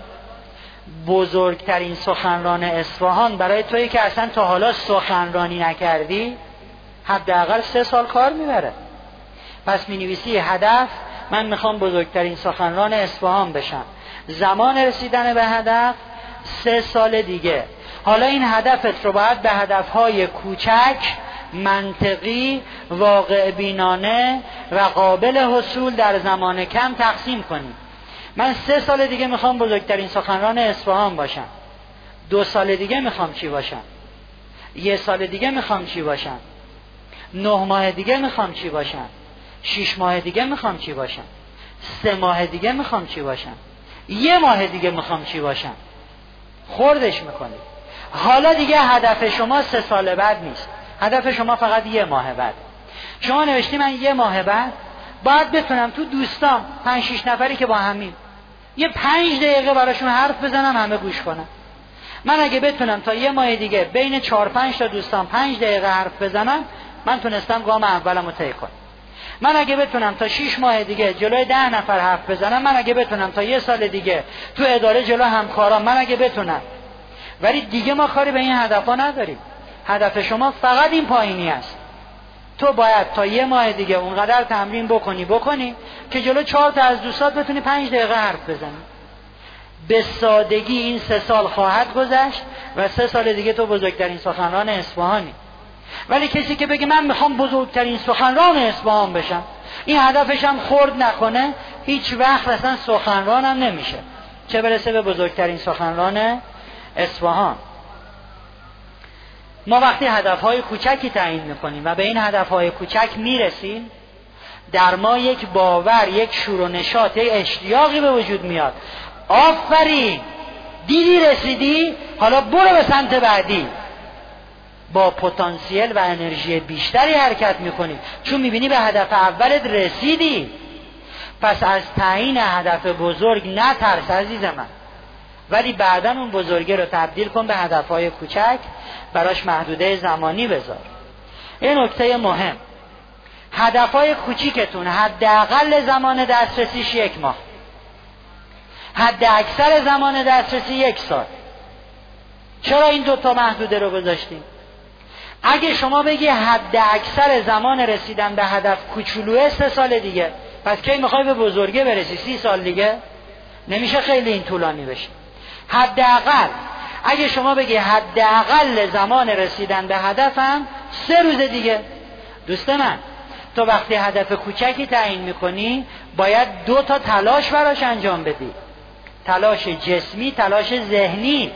[SPEAKER 1] بزرگترین سخنران اصفهان برای تویی که اصلا تا حالا سخنرانی نکردی، حداقل سه سال کار میبره. پس مینویسی هدف، من میخوام بزرگترین سخنران اصفهان بشم، زمان رسیدن به هدف سه سال دیگه. حالا این هدفت رو باید به هدفهای کوچک، منطقی، واقع بینانه و قابل حصول در زمان کم تقسیم کنی. من سه سال دیگه میخوام بزرگترین سخنران اصفهان باشم، دو سال دیگه میخوام چی باشم، یه سال دیگه میخوام چی باشم، نه ماه دیگه میخوام چی باشم، شش ماه دیگه میخوام چی باشم، سه ماه دیگه میخوام چی باشم، یه ماه دیگه میخوام چی باشم. خوردش میکنی. حالا دیگه هدف شما سه سال بعد نیست، هدف شما فقط یه ماه بعد. شما نوشتی من یه ماه بعد باید بتونم تو دوستان پنج شیش نفری که با همیم یه پنج دقیقه براشون حرف بزنم، همه گوش کنم. من اگه بتونم تا یه ماه دیگه بین چهار پنج تا دوستان پنج دقیقه حرف بزنم، من تونستم گام اولم رو طی کنم. من اگه بتونم تا شش ماه دیگه جلوی ده نفر حرف بزنم، من اگه بتونم تا یه سال دیگه تو اداره جلو همکارام، من اگه بتونم. ولی دیگه ما کاری به این هدفا نداریم. هدف شما فقط این پایینی است. تو باید تا یه ماه دیگه اونقدر تمرین بکنی بکنی که جلو چهار تا از دوستات بتونی پنج دقیقه حرف بزنی. به سادگی این سه سال خواهد گذشت و سه سال دیگه تو بزرگترین سخنران اصفهانی. ولی کسی که بگه من میخوام بزرگترین سخنران اصفهان بشم، این هدفش هم خرد نکنه، هیچ وقت اصلا سخنران هم نمیشه، چه برسه به بزرگترین سخنران اصفهان. ما وقتی هدفهای کوچکی تعیین میکنیم و به این هدفهای کوچک میرسیم، در ما یک باور، یک شور و نشاط، یک اشتیاقی به وجود میاد. آفرین، دیدی رسیدی، حالا برو به سمت بعدی. با پتانسیل و انرژی بیشتری حرکت میکنی، چون میبینی به هدف اولت رسیدی. پس از تعیین هدف بزرگ نترس عزیز من، ولی بعداً اون بزرگی رو تبدیل کن به هدفهای کوچک، براش محدوده زمانی بذار. این نکته مهم. هدفهای کوچیکتون حداقل زمان دسترسیش یک ماه، حد اکثر زمان دسترسی یک سال. چرا این دوتا محدوده رو گذاشتیم؟ اگه شما بگی حد اکثر زمان رسیدن به هدف کوچولوه سه سال دیگه، پس کی میخوای به بزرگه برسی؟ سی سال دیگه؟ نمیشه خیلی این طولانی بشه. حداقل اگه شما بگی حداقل زمان رسیدن به هدفم سه روز دیگه، دوست من تو وقتی هدف کوچکی تعیین میکنی باید دو تا تلاش براش انجام بدی، تلاش جسمی، تلاش ذهنی.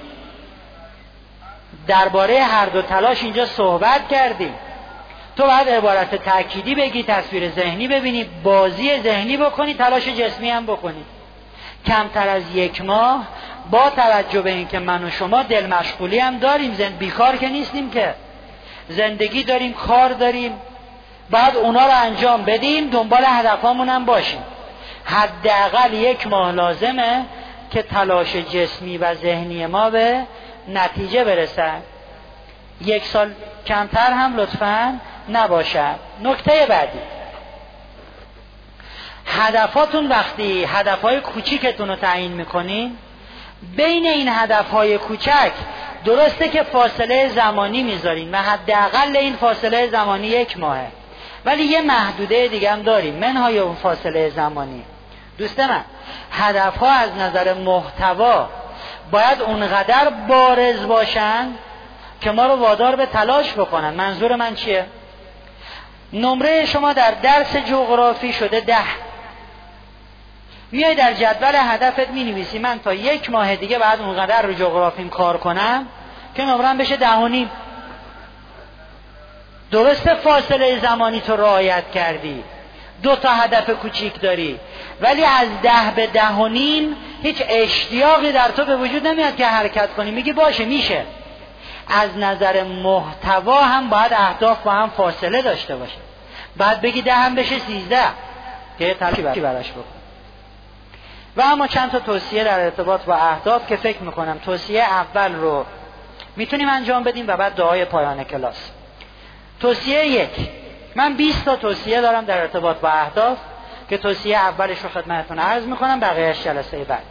[SPEAKER 1] درباره هر دو تلاش اینجا صحبت کردیم. تو باید عبارت تأکیدی بگی، تصویر ذهنی ببینی، بازی ذهنی بکنی، تلاش جسمی هم بکنی. کمتر از یک ماه، با توجه به این که من و شما دل مشغولی هم داریم، زند بیکار که نیستیم که، زندگی داریم، کار داریم، بعد اونا رو انجام بدیم، دنبال هدفامون هم باشیم. حداقل یک ماه لازمه که تلاش جسمی و ذهنی ما به نتیجه برسه. یک سال کمتر هم لطفاً نباشد. نکته بعدی، هدفاتون وقتی هدفهای کوچیکتون رو تعیین میکنین، بین این هدفهای کوچک درسته که فاصله زمانی میذارین و حداقل این فاصله زمانی یک ماهه، ولی یه محدوده دیگه هم داریم منهای اون فاصله زمانی. دوست من، هدفها از نظر محتوا باید اونقدر بارز باشن که ما رو وادار به تلاش بکنن. منظور من چیه؟ نمره شما در درس جغرافی شده ده، میای در جدول هدفت می نویسی من تا یک ماه دیگه بعد اونقدر رو جغرافیم کار کنم که نمرم بشه ده و نیم. درسته فاصله زمانی تو رعایت کردی، دو تا هدف کوچیک داری، ولی از ده به ده و نیم هیچ اشتیاقی در تو به وجود نمیاد که حرکت کنی. میگی باشه میشه. از نظر محتوا هم باید اهداف با هم فاصله داشته باشه. بعد بگی ده هم بشه سیزده که یه تلاشی براش بکن. و اما چند تا توصیه در ارتباط با اهداف که فکر میکنم توصیه اول رو میتونیم انجام بدیم و بعد دعای پایان کلاس. توصیه یک، من بیست تا توصیه دارم در ارتباط با اهداف که توصیه اولش رو خدمتتون عرض میکنم، بقیه‌اش جلسه بعد.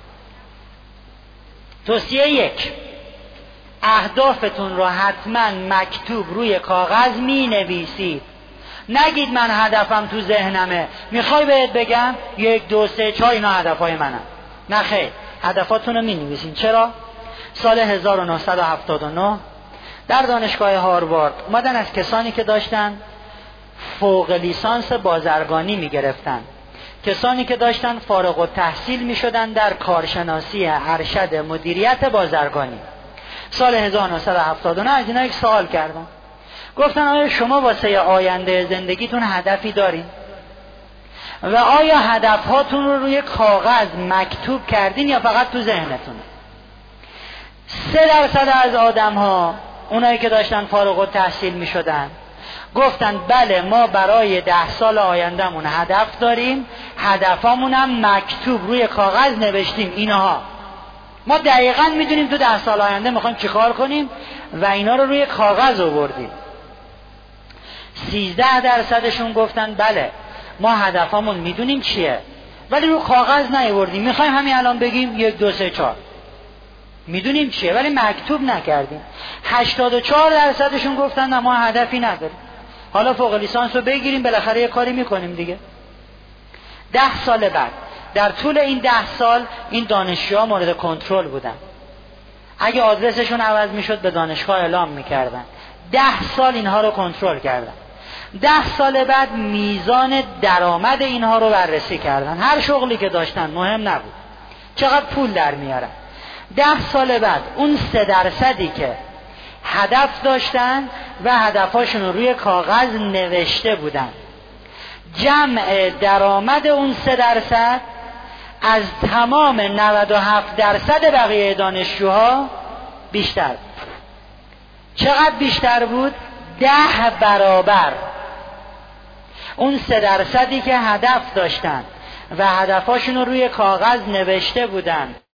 [SPEAKER 1] توصیه یک، اهدافتون رو حتما مکتوب روی کاغذ می نویسید. نگید من هدفم تو ذهنمه، میخوای بهت بگم یک دو سه چهار اینا هدفهای منم. نه خیر، هدفاتون رو می نویسین. چرا؟ سال هزار و نهصد و هفتاد و نه در دانشگاه هاروارد اومدن از کسانی که داشتن فوق لیسانس بازرگانی می گرفتن، کسانی که داشتن فارغ التحصیل می شدن در کارشناسی ارشد مدیریت بازرگانی، سال هزار و نهصد و هفتاد و نه از اینا یک سوال کردم. گفتن آیا شما واسه آینده زندگیتون هدفی دارین؟ و آیا هدفهاتون رو روی کاغذ مکتوب کردین یا فقط تو ذهنتونه؟ سه درصد از آدم ها، اونایی که داشتن فارغ التحصیل می شدن، گفتن بله ما برای ده سال آیندهمون هدف داریم، هدفامون هم مکتوب روی کاغذ نوشتیم اینها، ما دقیقاً میدونیم تو ده سال آینده میخوایم چی کار کنیم و اینا رو روی کاغذ آوردیم. سیزده درصدشون گفتن بله ما هدفامون میدونیم چیه ولی رو کاغذ نیاوردیم، میخوایم همین الان بگیم یک دو سه چهار، میدونیم چیه ولی مکتوب نکردیم. هشتاد و چهار درصدشون گفتن نه ما هدفی نداریم، حالا فوق لیسانس رو بگیریم بالاخره یه کاری میکنیم دیگه. ده سال بعد، در طول این ده سال این دانشجوها مورد کنترل بودن. اگه آدرسشون عوض میشد به دانشگاه اعلام میکردن. ده سال اینها رو کنترل کردن. ده سال بعد میزان درآمد اینها رو بررسی کردن. هر شغلی که داشتن مهم نبود، چقدر پول در میارن. ده سال بعد اون سه درصدی که هدف داشتن و هدفاشون رو روی کاغذ نوشته بودن، جمع درآمد اون سه درصد از تمام نود و هفت درصد بقیه دانشجوها بیشتر. چقدر بیشتر بود؟ ده برابر. اون سه درصدی که هدف داشتن و هدفاشون رو روی کاغذ نوشته بودن